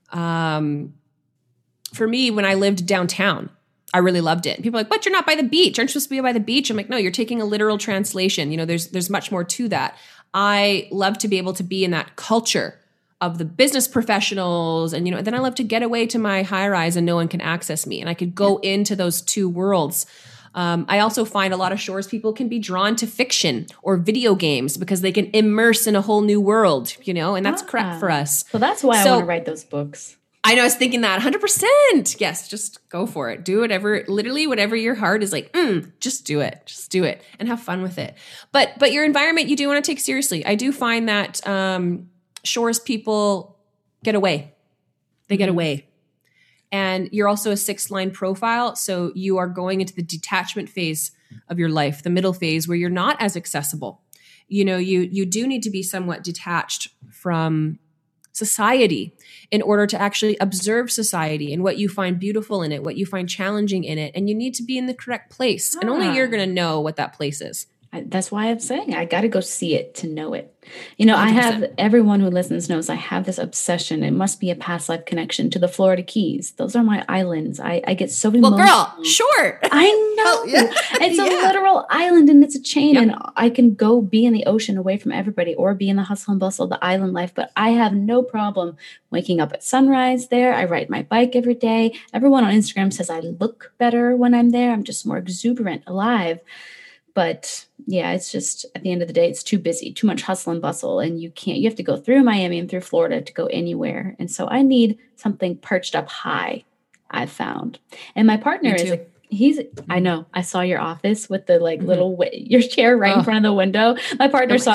for me, when I lived downtown, I really loved it. People are like, "What? You're not by the beach? Aren't you supposed to be by the beach?" I'm like, "No, you're taking a literal translation. There's much more to that." I love to be able to be in that culture of the business professionals, and then I love to get away to my high rise and no one can access me, and I could go into those two worlds. I also find a lot of shores people can be drawn to fiction or video games because they can immerse in a whole new world, and that's correct for us. So that's why I want to write those books. I know, I was thinking that 100%. Yes, just go for it. Do whatever your heart is like, just do it. Just do it and have fun with it. But your environment, you do want to take seriously. I do find that shores people get away. They get away. And you're also a 6-line profile. So you are going into the detachment phase of your life, the middle phase where you're not as accessible. You do need to be somewhat detached from society in order to actually observe society and what you find beautiful in it, what you find challenging in it. And you need to be in the correct place. And only you're going to know what that place is. That's why I'm saying I got to go see it to know it. 100%. Everyone who listens knows I have this obsession. It must be a past life connection to the Florida Keys. Those are my islands. I get so emotional. Well, girl, sure. I know. Yeah. It's a literal island and it's a chain. Yep. And I can go be in the ocean away from everybody or be in the hustle and bustle of the island life. But I have no problem waking up at sunrise there. I ride my bike every day. Everyone on Instagram says I look better when I'm there. I'm just more exuberant, alive. But yeah, it's just at the end of the day, it's too busy, too much hustle and bustle. And you have to go through Miami and through Florida to go anywhere. And so I need something perched up high, I've found. And my partner I know, I saw your office with the little, your chair right in front of the window. My partner saw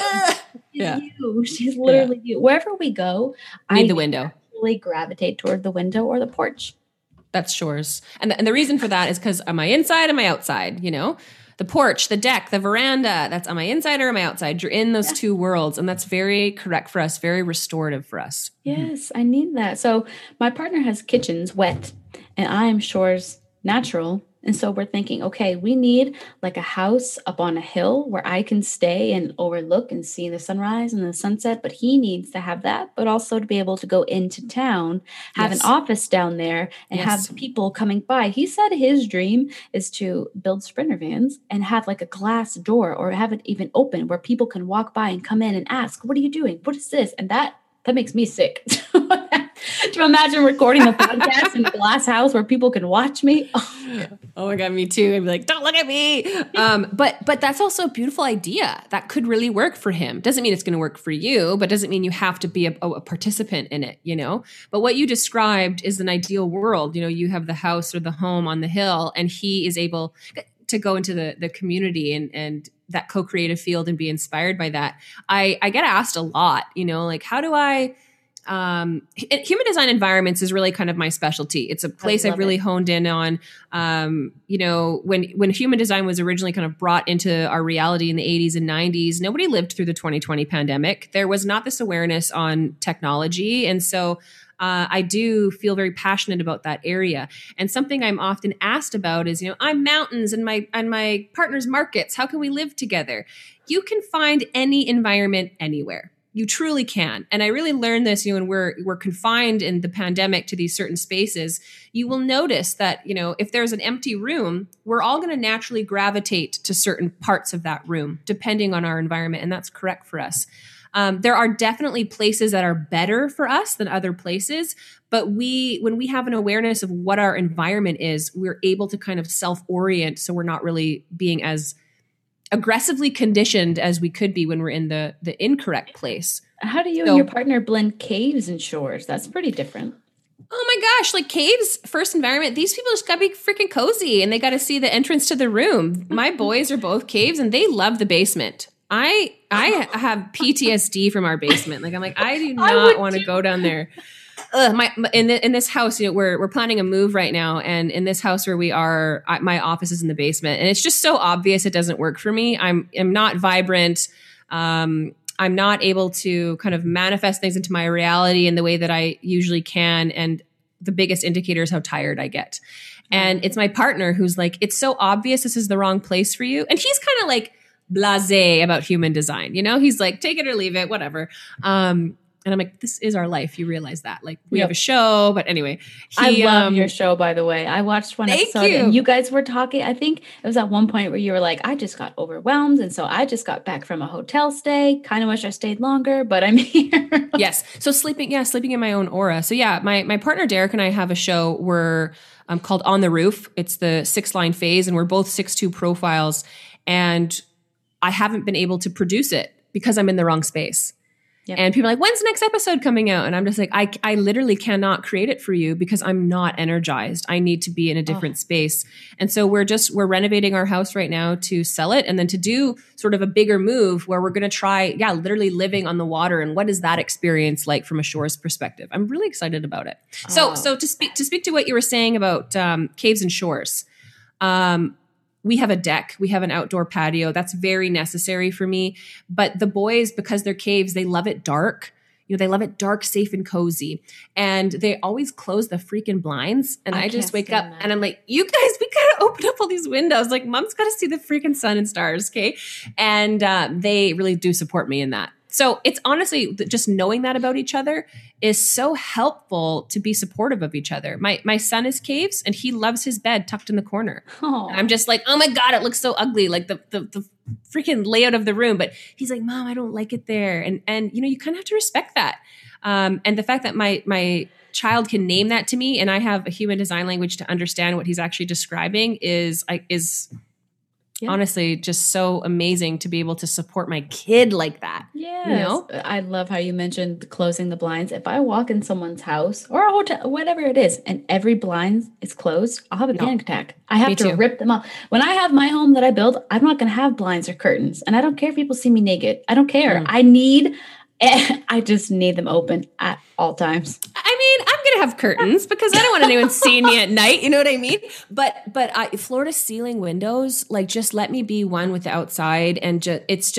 you. She's literally you. Wherever we go, I need the window. Really gravitate toward the window or the porch. That's shores. And the reason for that is because am I inside? Am I outside? The porch, the deck, the veranda, that's am I inside or am I outside? You're in those two worlds. And that's very correct for us, very restorative for us. Yes, I need that. So my partner has kitchens wet and I am shores natural. And so we're thinking, okay, we need like a house up on a hill where I can stay and overlook and see the sunrise and the sunset. But he needs to have that, but also to be able to go into town, have an office down there and have people coming by. He said his dream is to build Sprinter vans and have like a glass door or have it even open where people can walk by and come in and ask, what are you doing? What is this? And that makes me sick. To imagine recording a podcast in a glass house where people can watch me. Oh my God, me too. I'd be like, don't look at me. But that's also a beautiful idea. That could really work for him. Doesn't mean it's going to work for you, but doesn't mean you have to be a participant in it, But what you described is an ideal world. You have the house or the home on the hill and he is able to go into the community and that co-creative field and be inspired by that. I get asked a lot, how do I... human design environments is really kind of my specialty. It's a place I've really honed in on. When human design was originally kind of brought into our reality in the 80s and 90s, nobody lived through the 2020 pandemic. There was not this awareness on technology. And so I do feel very passionate about that area. And something I'm often asked about is, I'm mountains and my partner's markets. How can we live together? You can find any environment anywhere. You truly can. And I really learned this, when we're confined in the pandemic to these certain spaces, you will notice that, if there's an empty room, we're all going to naturally gravitate to certain parts of that room, depending on our environment. And that's correct for us. There are definitely places that are better for us than other places. But when we have an awareness of what our environment is, we're able to kind of self-orient. So we're not really being as aggressively conditioned as we could be when we're in the incorrect place. How do you and your partner blend caves and shores? That's pretty different. Oh my gosh, like caves, first environment, these people just gotta be freaking cozy and they gotta see the entrance to the room. My boys are both caves and they love the basement. I have PTSD from our basement. Like I'm like, I do not want to go down there. In this house, we're planning a move right now, and in this house where we are, my office is in the basement, and it's just so obvious it doesn't work for me. I'm not vibrant. I'm not able to kind of manifest things into my reality in the way that I usually can, and the biggest indicator is how tired I get. And it's my partner who's like, it's so obvious this is the wrong place for you, and he's kind of like blasé about human design. He's like, take it or leave it, whatever. And I'm like, this is our life. You realize that. Like, we have a show, but anyway. I love your show, by the way. I watched one episode and you guys were talking. I think it was at one point where you were like, I just got overwhelmed. And so I just got back from a hotel stay. Kind of wish I stayed longer, but I'm here. Yes. So sleeping in my own aura. So yeah, my partner Derek and I have a show where called On the Roof. It's the 6-line phase, and we're both 6'2" profiles. And I haven't been able to produce it because I'm in the wrong space. Yep. And people are like, when's the next episode coming out? And I'm just like, I literally cannot create it for you because I'm not energized. I need to be in a different space. And so we're renovating our house right now to sell it, and then to do sort of a bigger move where we're going to try, literally living on the water. And what is that experience like from a shore's perspective? I'm really excited about it. So to speak to what you were saying about caves and shores, we have a deck. We have an outdoor patio. That's very necessary for me. But the boys, because they're caves, they love it dark. They love it dark, safe, and cozy. And they always close the freaking blinds. And I just wake up and I'm like, you guys, we gotta open up all these windows. Like, mom's gotta see the freaking sun and stars, okay? And they really do support me in that. So it's honestly just knowing that about each other is so helpful to be supportive of each other. My son is caves, and he loves his bed tucked in the corner. And I'm just like, oh my God, it looks so ugly. Like the freaking layout of the room. But he's like, Mom, I don't like it there. And you kind of have to respect that. And the fact that my child can name that to me, and I have a human design language to understand what he's actually describing is honestly just so amazing to be able to support my kid like that. Yes. I love how you mentioned closing the blinds. If I walk in someone's house or a hotel, whatever it is, and every blind is closed, I'll have a panic attack. I have to rip them off. When I have my home that I build, I'm not going to have blinds or curtains. And I don't care if people see me naked. I don't care. I just need them open at all times. I mean, I'm going to have curtains because I don't want anyone seeing me at night. You know what I mean? But floor to ceiling windows, like, just let me be one with the outside. And it's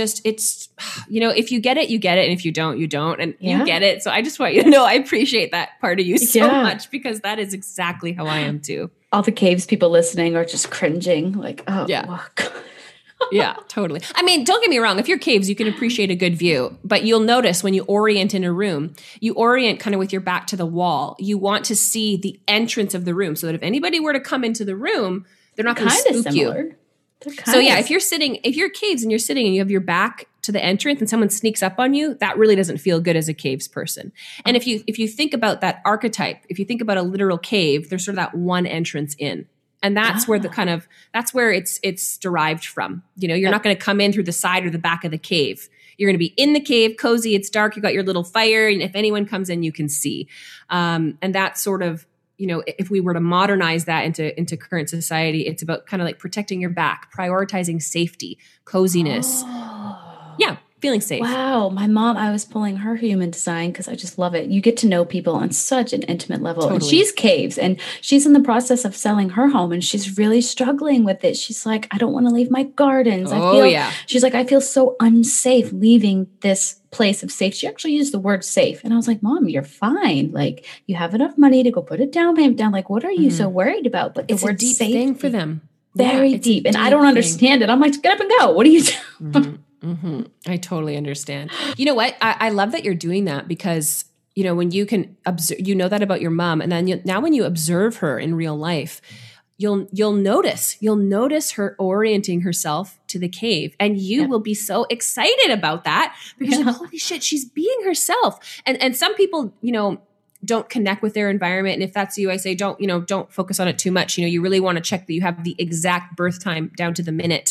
if you get it, you get it. And if you don't, you don't. And you get it. So I just want you to know I appreciate that part of you so much, because that is exactly how I am too. All the caves people listening are just cringing. Like, oh, God. Yeah, totally. I mean, don't get me wrong. If you're caves, you can appreciate a good view, but you'll notice when you orient in a room, you orient kind of with your back to the wall. You want to see the entrance of the room so that if anybody were to come into the room, they're not going to spook you. So yeah, if you're caves and you're sitting and you have your back to the entrance and someone sneaks up on you, that really doesn't feel good as a caves person. And if you think about that archetype, if you think about a literal cave, there's sort of that one entrance in. And that's where that's where it's derived from. You're not going to come in through the side or the back of the cave. You're going to be in the cave, cozy. It's dark. You got your little fire. And if anyone comes in, you can see. And that's sort of, if we were to modernize that into current society, it's about kind of like protecting your back, prioritizing safety, coziness. Yeah. Feeling safe. Wow. My mom, I was pulling her human design because I just love it. You get to know people on such an intimate level. Totally. And she's caves, and she's in the process of selling her home, and she's really struggling with it. She's like, I don't want to leave my gardens. She's like, I feel so unsafe leaving this place of safe. She actually used the word safe. And I was like, Mom, you're fine. Like, you have enough money to go put a down payment down. Like, what are you so worried about? But the word deep safe thing for them. Very deep. And I don't understand it. I'm like, get up and go. What are you doing? Mm-hmm. Mm-hmm. I totally understand. You know what? I love that you're doing that because, when you can observe, that about your mom. And then now when you observe her in real life, you'll notice her orienting herself to the cave, and you will be so excited about that because you're like, holy shit, she's being herself. And some people, don't connect with their environment. And if that's you, I say, don't focus on it too much. You really want to check that you have the exact birth time down to the minute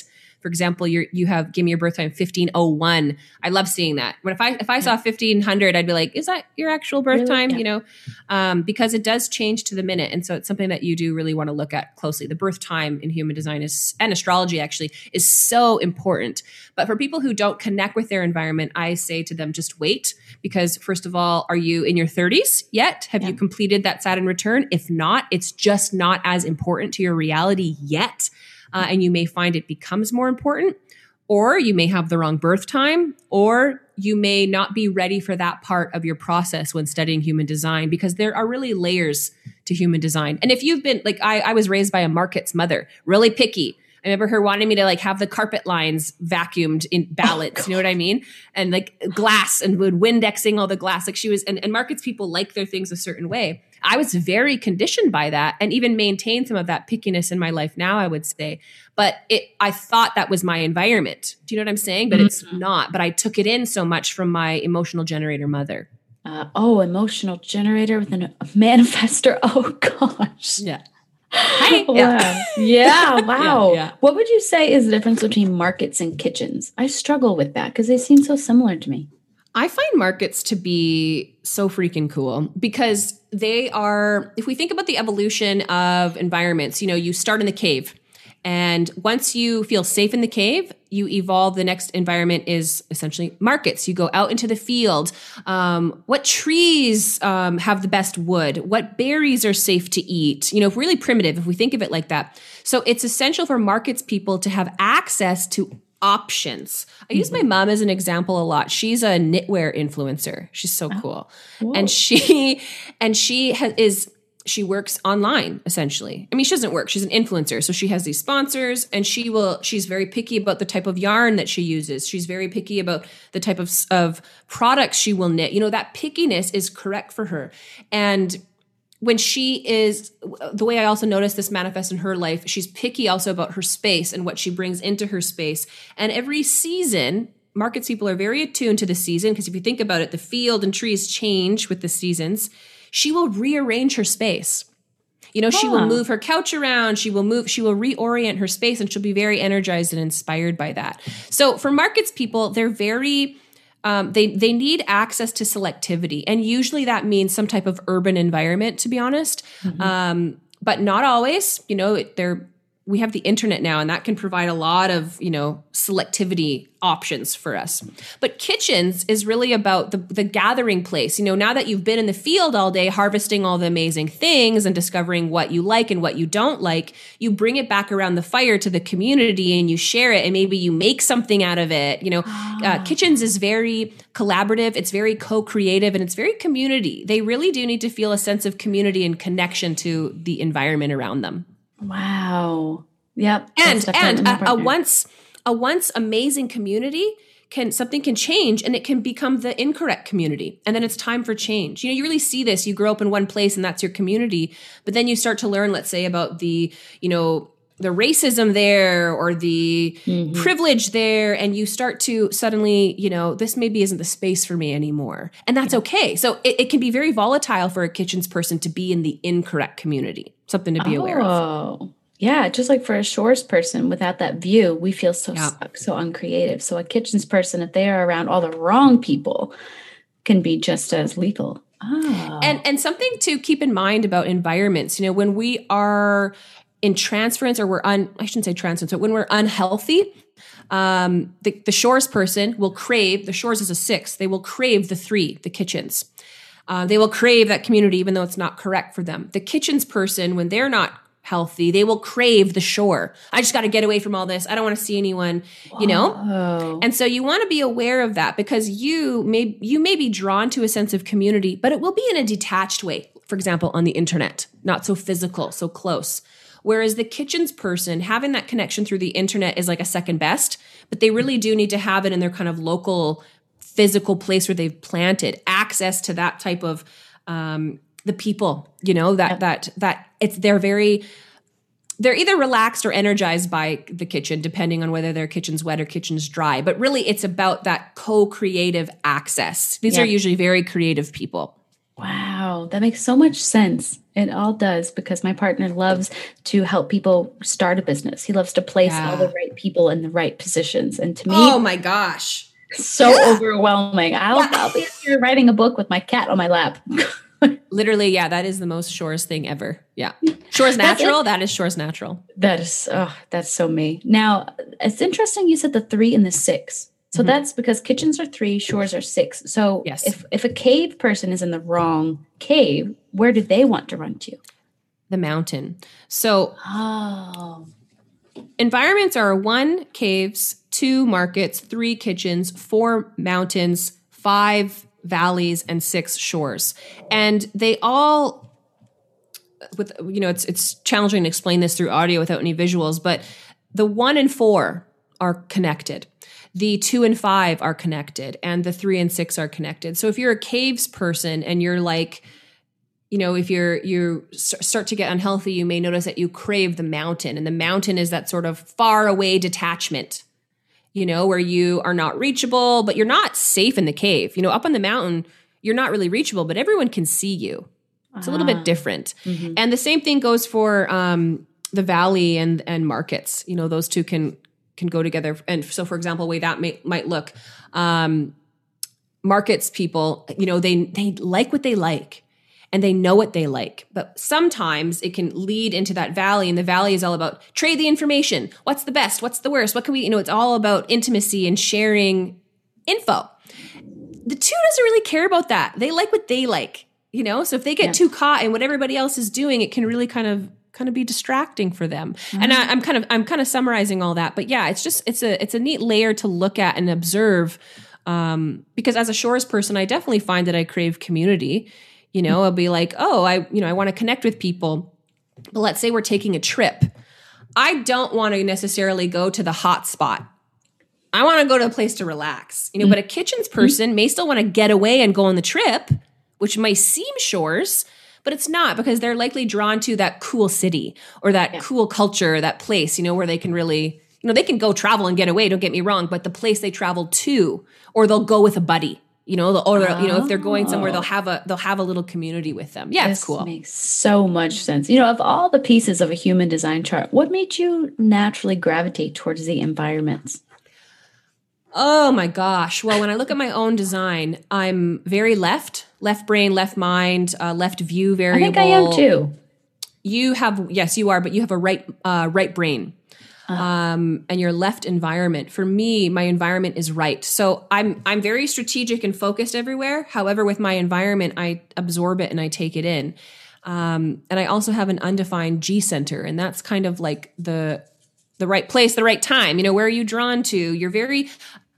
For example, you have give me your birth time 1501. I love seeing that. But if I saw 1500, I'd be like, is that your actual birth Really? time? Yeah. You know, because it does change to the minute, and so it's something that you do really want to look at closely. The birth time in human design and astrology actually is so important. But for people who don't connect with their environment, I say to them, just wait, because first of all, are you in your 30s yet? Have you completed that Saturn return? If not, it's just not as important to your reality yet. And you may find it becomes more important, or you may have the wrong birth time, or you may not be ready for that part of your process when studying human design, because there are really layers to human design. And if you've been like, I was raised by a market's mother, really picky. I remember her wanting me to like have the carpet lines vacuumed in ballots, you know what I mean? And like glass, and would Windexing all the glass. Like she was, and markets people like their things a certain way. I was very conditioned by that, and even maintain some of that pickiness in my life now, I would say. But I thought that was my environment. Do you know what I'm saying? But it's not. But I took it in so much from my emotional generator mother. Emotional generator with a manifestor. Oh gosh. Yeah. Hi. Wow. Yeah. Wow. Yeah. What would you say is the difference between markets and kitchens? I struggle with that because they seem so similar to me. I find markets to be so freaking cool because they are, if we think about the evolution of environments, you know, you start in the cave. And once you feel safe in the cave, you evolve. The next environment is essentially markets. You go out into the field. What trees have the best wood? What berries are safe to eat? You know, really primitive if we think of it like that. So it's essential for markets people to have access to options. I use my mom as an example a lot. She's a knitwear influencer. She's so cool. Whoa. And she works online essentially. I mean, she doesn't work. She's an influencer. So she has these sponsors, and she's very picky about the type of yarn that she uses. She's very picky about the type of products she will knit. You know, that pickiness is correct for her. And when the way I also noticed this manifest in her life, she's picky also about her space and what she brings into her space. And every season, markets people are very attuned to the season, because if you think about it, the field and trees change with the seasons. She will rearrange her space. You know, she will move her couch around. She will reorient her space, and she'll be very energized and inspired by that. So for markets people, they're very, they need access to selectivity. And usually that means some type of urban environment, to be honest. But not always. You know, we have the internet now, and that can provide a lot of, you know, selectivity options for us. But kitchens is really about the gathering place. You know, now that you've been in the field all day harvesting all the amazing things and discovering what you like and what you don't like, you bring it back around the fire to the community and you share it, and maybe you make something out of it. You know, kitchens is very collaborative. It's very co-creative, and it's very community. They really do need to feel a sense of community and connection to the environment around them. Wow. Yep. And a once amazing community something can change, and it can become the incorrect community. And then it's time for change. You know, you really see this. You grow up in one place and that's your community, but then you start to learn, let's say, about the, you know, the racism there or the privilege there. And you start to suddenly, you know, this maybe isn't the space for me anymore. And that's okay. So it can be very volatile for a kitchens person to be in the incorrect community. Something to be aware of. Oh, yeah. Just like for a shores person, without that view, we feel so stuck, so uncreative. So a kitchens person, if they are around all the wrong people, can be just as lethal. Oh. And something to keep in mind about environments, you know, when we are in transference, or I shouldn't say transference, but when we're unhealthy, the shores person will crave, the shores is a 6, they will crave the 3, the kitchens. They will crave that community, even though it's not correct for them. The kitchens person, when they're not healthy, they will crave the shore. I just got to get away from all this. I don't want to see anyone, you know? And so you want to be aware of that, because you may be drawn to a sense of community, but it will be in a detached way. For example, on the internet, not so physical, so close. Whereas the kitchens person, having that connection through the internet is like a second best, but they really do need to have it in their kind of local physical place where they've planted access to that type of, the people, you know, they're either relaxed or energized by the kitchen, depending on whether their kitchen's wet or kitchen's dry. But really it's about that co-creative access. These are usually very creative people. Wow. That makes so much sense. It all does, because my partner loves to help people start a business. He loves to place all the right people in the right positions. And to me, oh my gosh, so overwhelming. I'll be here writing a book with my cat on my lap. Literally, yeah, that is the most Shores thing ever. Yeah. Shores natural. That is Shores natural. That's so me. Now, it's interesting you said the 3 and the 6. So that's because kitchens are 3, Shores are 6. So yes. if a cave person is in the wrong cave, where do they want to run to? The mountain. So environments are 1, caves, 2, markets, 3, kitchens, 4, mountains, 5, valleys, and 6, shores. And they all, with, you know, it's challenging to explain this through audio without any visuals, but the 1 and 4 are connected. The 2 and 5 are connected, and the 3 and 6 are connected. So if you're a caves person and you're like, you know, if you start to get unhealthy, you may notice that you crave the mountain, and the mountain is that sort of far away detachment, you know, where you are not reachable, but you're not safe in the cave. You know, up on the mountain, you're not really reachable, but everyone can see you. It's a little bit different. Mm-hmm. And the same thing goes for the valley and markets. You know, those two can go together. And so, for example, the way that might look, markets people, you know, they like what they like and they know what they like. But sometimes it can lead into that valley, and the valley is all about trade the information. What's the best? What's the worst? What can we, you know, it's all about intimacy and sharing info. The 2 doesn't really care about that. They like what they like, you know? So if they get too caught in what everybody else is doing, it can really kind of be distracting for them. Mm-hmm. And I'm kind of summarizing all that, but yeah, it's a neat layer to look at and observe. Because as a Shores person, I definitely find that I crave community. You know, I'll be like, oh, I want to connect with people, but let's say we're taking a trip. I don't want to necessarily go to the hot spot. I want to go to a place to relax, you know, but a kitchens person may still want to get away and go on the trip, which might seem Shores, but it's not, because they're likely drawn to that cool city or that cool culture, that place, you know, where they can really, you know, they can go travel and get away, don't get me wrong, but the place they travel to, or they'll go with a buddy, you know, you know, if they're going somewhere, they'll have a little community with them. Yeah, this it's cool. Makes so much sense. You know, of all the pieces of a human design chart, what made you naturally gravitate towards the environments? Oh my gosh. Well, when I look at my own design, I'm very left brain, left mind, left view variable. I think I am too. Yes, you are, but you have a right brain. And your left environment. For me, my environment is right. So I'm very strategic and focused everywhere. However, with my environment, I absorb it and I take it in. And I also have an undefined G center, and that's kind of like the right place, the right time. You know, where are you drawn to? You're very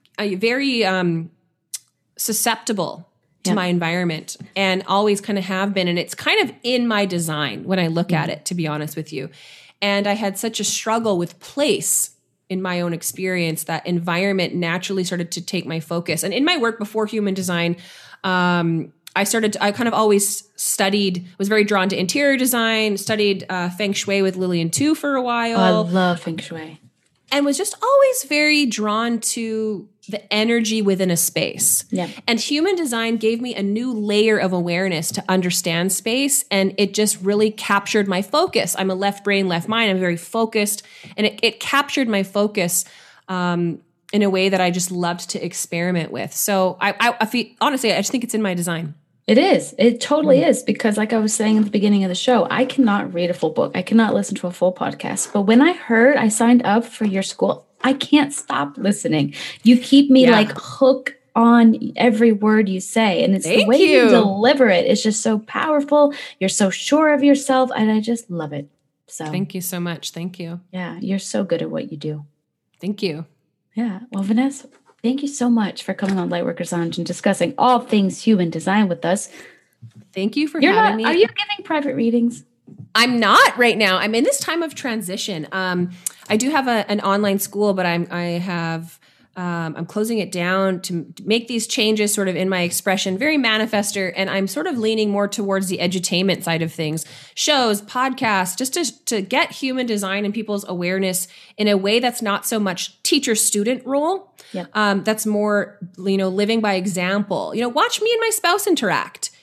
susceptible to my environment, and always kind of have been. And it's kind of in my design when I look at it, to be honest with you. And I had such a struggle with place in my own experience that environment naturally started to take my focus. And in my work before human design, I kind of always was very drawn to interior design, studied Feng Shui with Lillian Tu for a while. I love Feng Shui. And was just always very drawn to the energy within a space. Yeah. And human design gave me a new layer of awareness to understand space. And it just really captured my focus. I'm a left brain, left mind. I'm very focused. And it captured my focus in a way that I just loved to experiment with. So I feel, honestly, I just think it's in my design. It is. It totally is. Because like I was saying at the beginning of the show, I cannot read a full book. I cannot listen to a full podcast. But when I signed up for your school, I can't stop listening. You keep me like hooked on every word you say. And it's the way you deliver it. It's just so powerful. You're so sure of yourself. And I just love it. So thank you so much. Thank you. Yeah. You're so good at what you do. Thank you. Yeah. Well, Vanessa, thank you so much for coming on Lightworkers Lounge and discussing all things human design with us. Thank you for having me. Are you giving private readings? I'm not right now. I'm in this time of transition. I do have an online school, but I'm closing it down to make these changes sort of in my expression, very manifester. And I'm sort of leaning more towards the edutainment side of things, shows, podcasts, just to get human design and people's awareness in a way that's not so much teacher-student role. Yep. That's more, living by example. Watch me and my spouse interact.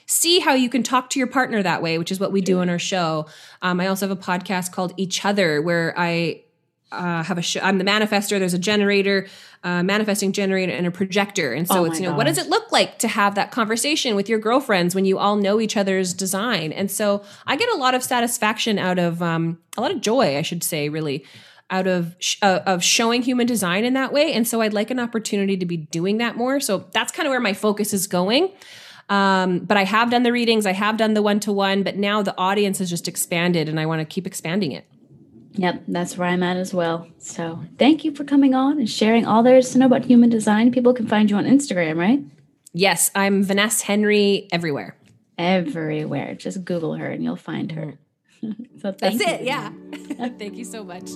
see how you can talk to your partner that way, which is what we do on our show. I also have a podcast called Each Other where I have a show. I'm the manifester. There's a generator, manifesting generator, and a projector. And so it's, what does it look like to have that conversation with your girlfriends when you all know each other's design? And so I get a lot of satisfaction out of, a lot of joy, I should say, really, out of showing human design in that way. And so I'd like an opportunity to be doing that more. So that's kind of where my focus is going. But I have done the readings, I have done the one-to-one, but now the audience has just expanded and I want to keep expanding it. Yep, that's where I'm at as well. So thank you for coming on and sharing all there is to know about human design. People can find you on Instagram, right? Yes, I'm Vanessa Henry everywhere. Everywhere. Just Google her and you'll find her. So that's it, yeah. Thank you so much.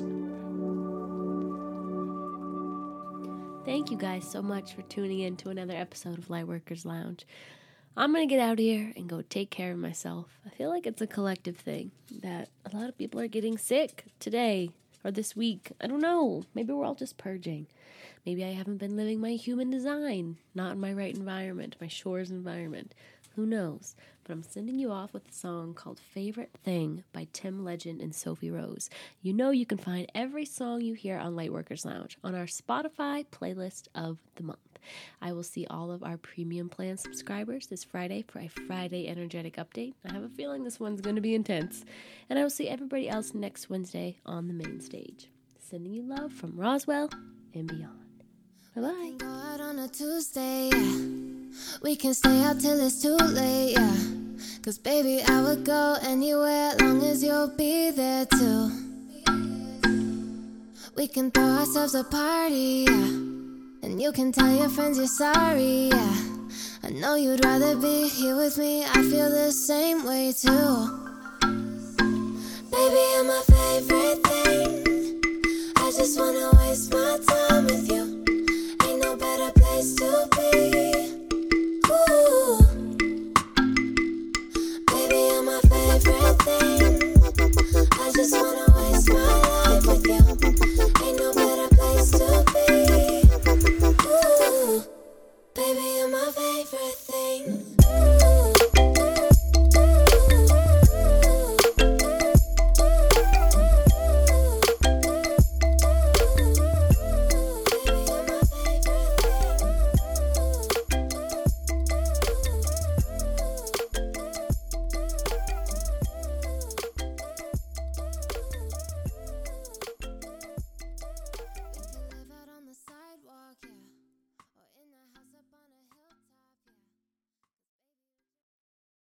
Thank you guys so much for tuning in to another episode of Lightworkers Lounge. I'm going to get out of here and go take care of myself. I feel like it's a collective thing that a lot of people are getting sick today or this week. I don't know. Maybe we're all just purging. Maybe I haven't been living my human design, not in my right environment, my shores environment. Who knows? But I'm sending you off with a song called Favorite Thing by Tim Legend and Sophie Rose. You know you can find every song you hear on Lightworkers Lounge on our Spotify playlist of the month. I will see all of our premium plan subscribers this Friday for a Friday energetic update. I have a feeling this one's going to be intense. And I will see everybody else next Wednesday on the main stage. Sending you love from Roswell and beyond. Bye-bye. Go out on a Tuesday, yeah. We can stay out till it's too late, yeah. 'Cause baby, I would go anywhere long as you'll be there too. We can throw ourselves a party, yeah. And you can tell your friends you're sorry, yeah. I know you'd rather be here with me, I feel the same way too.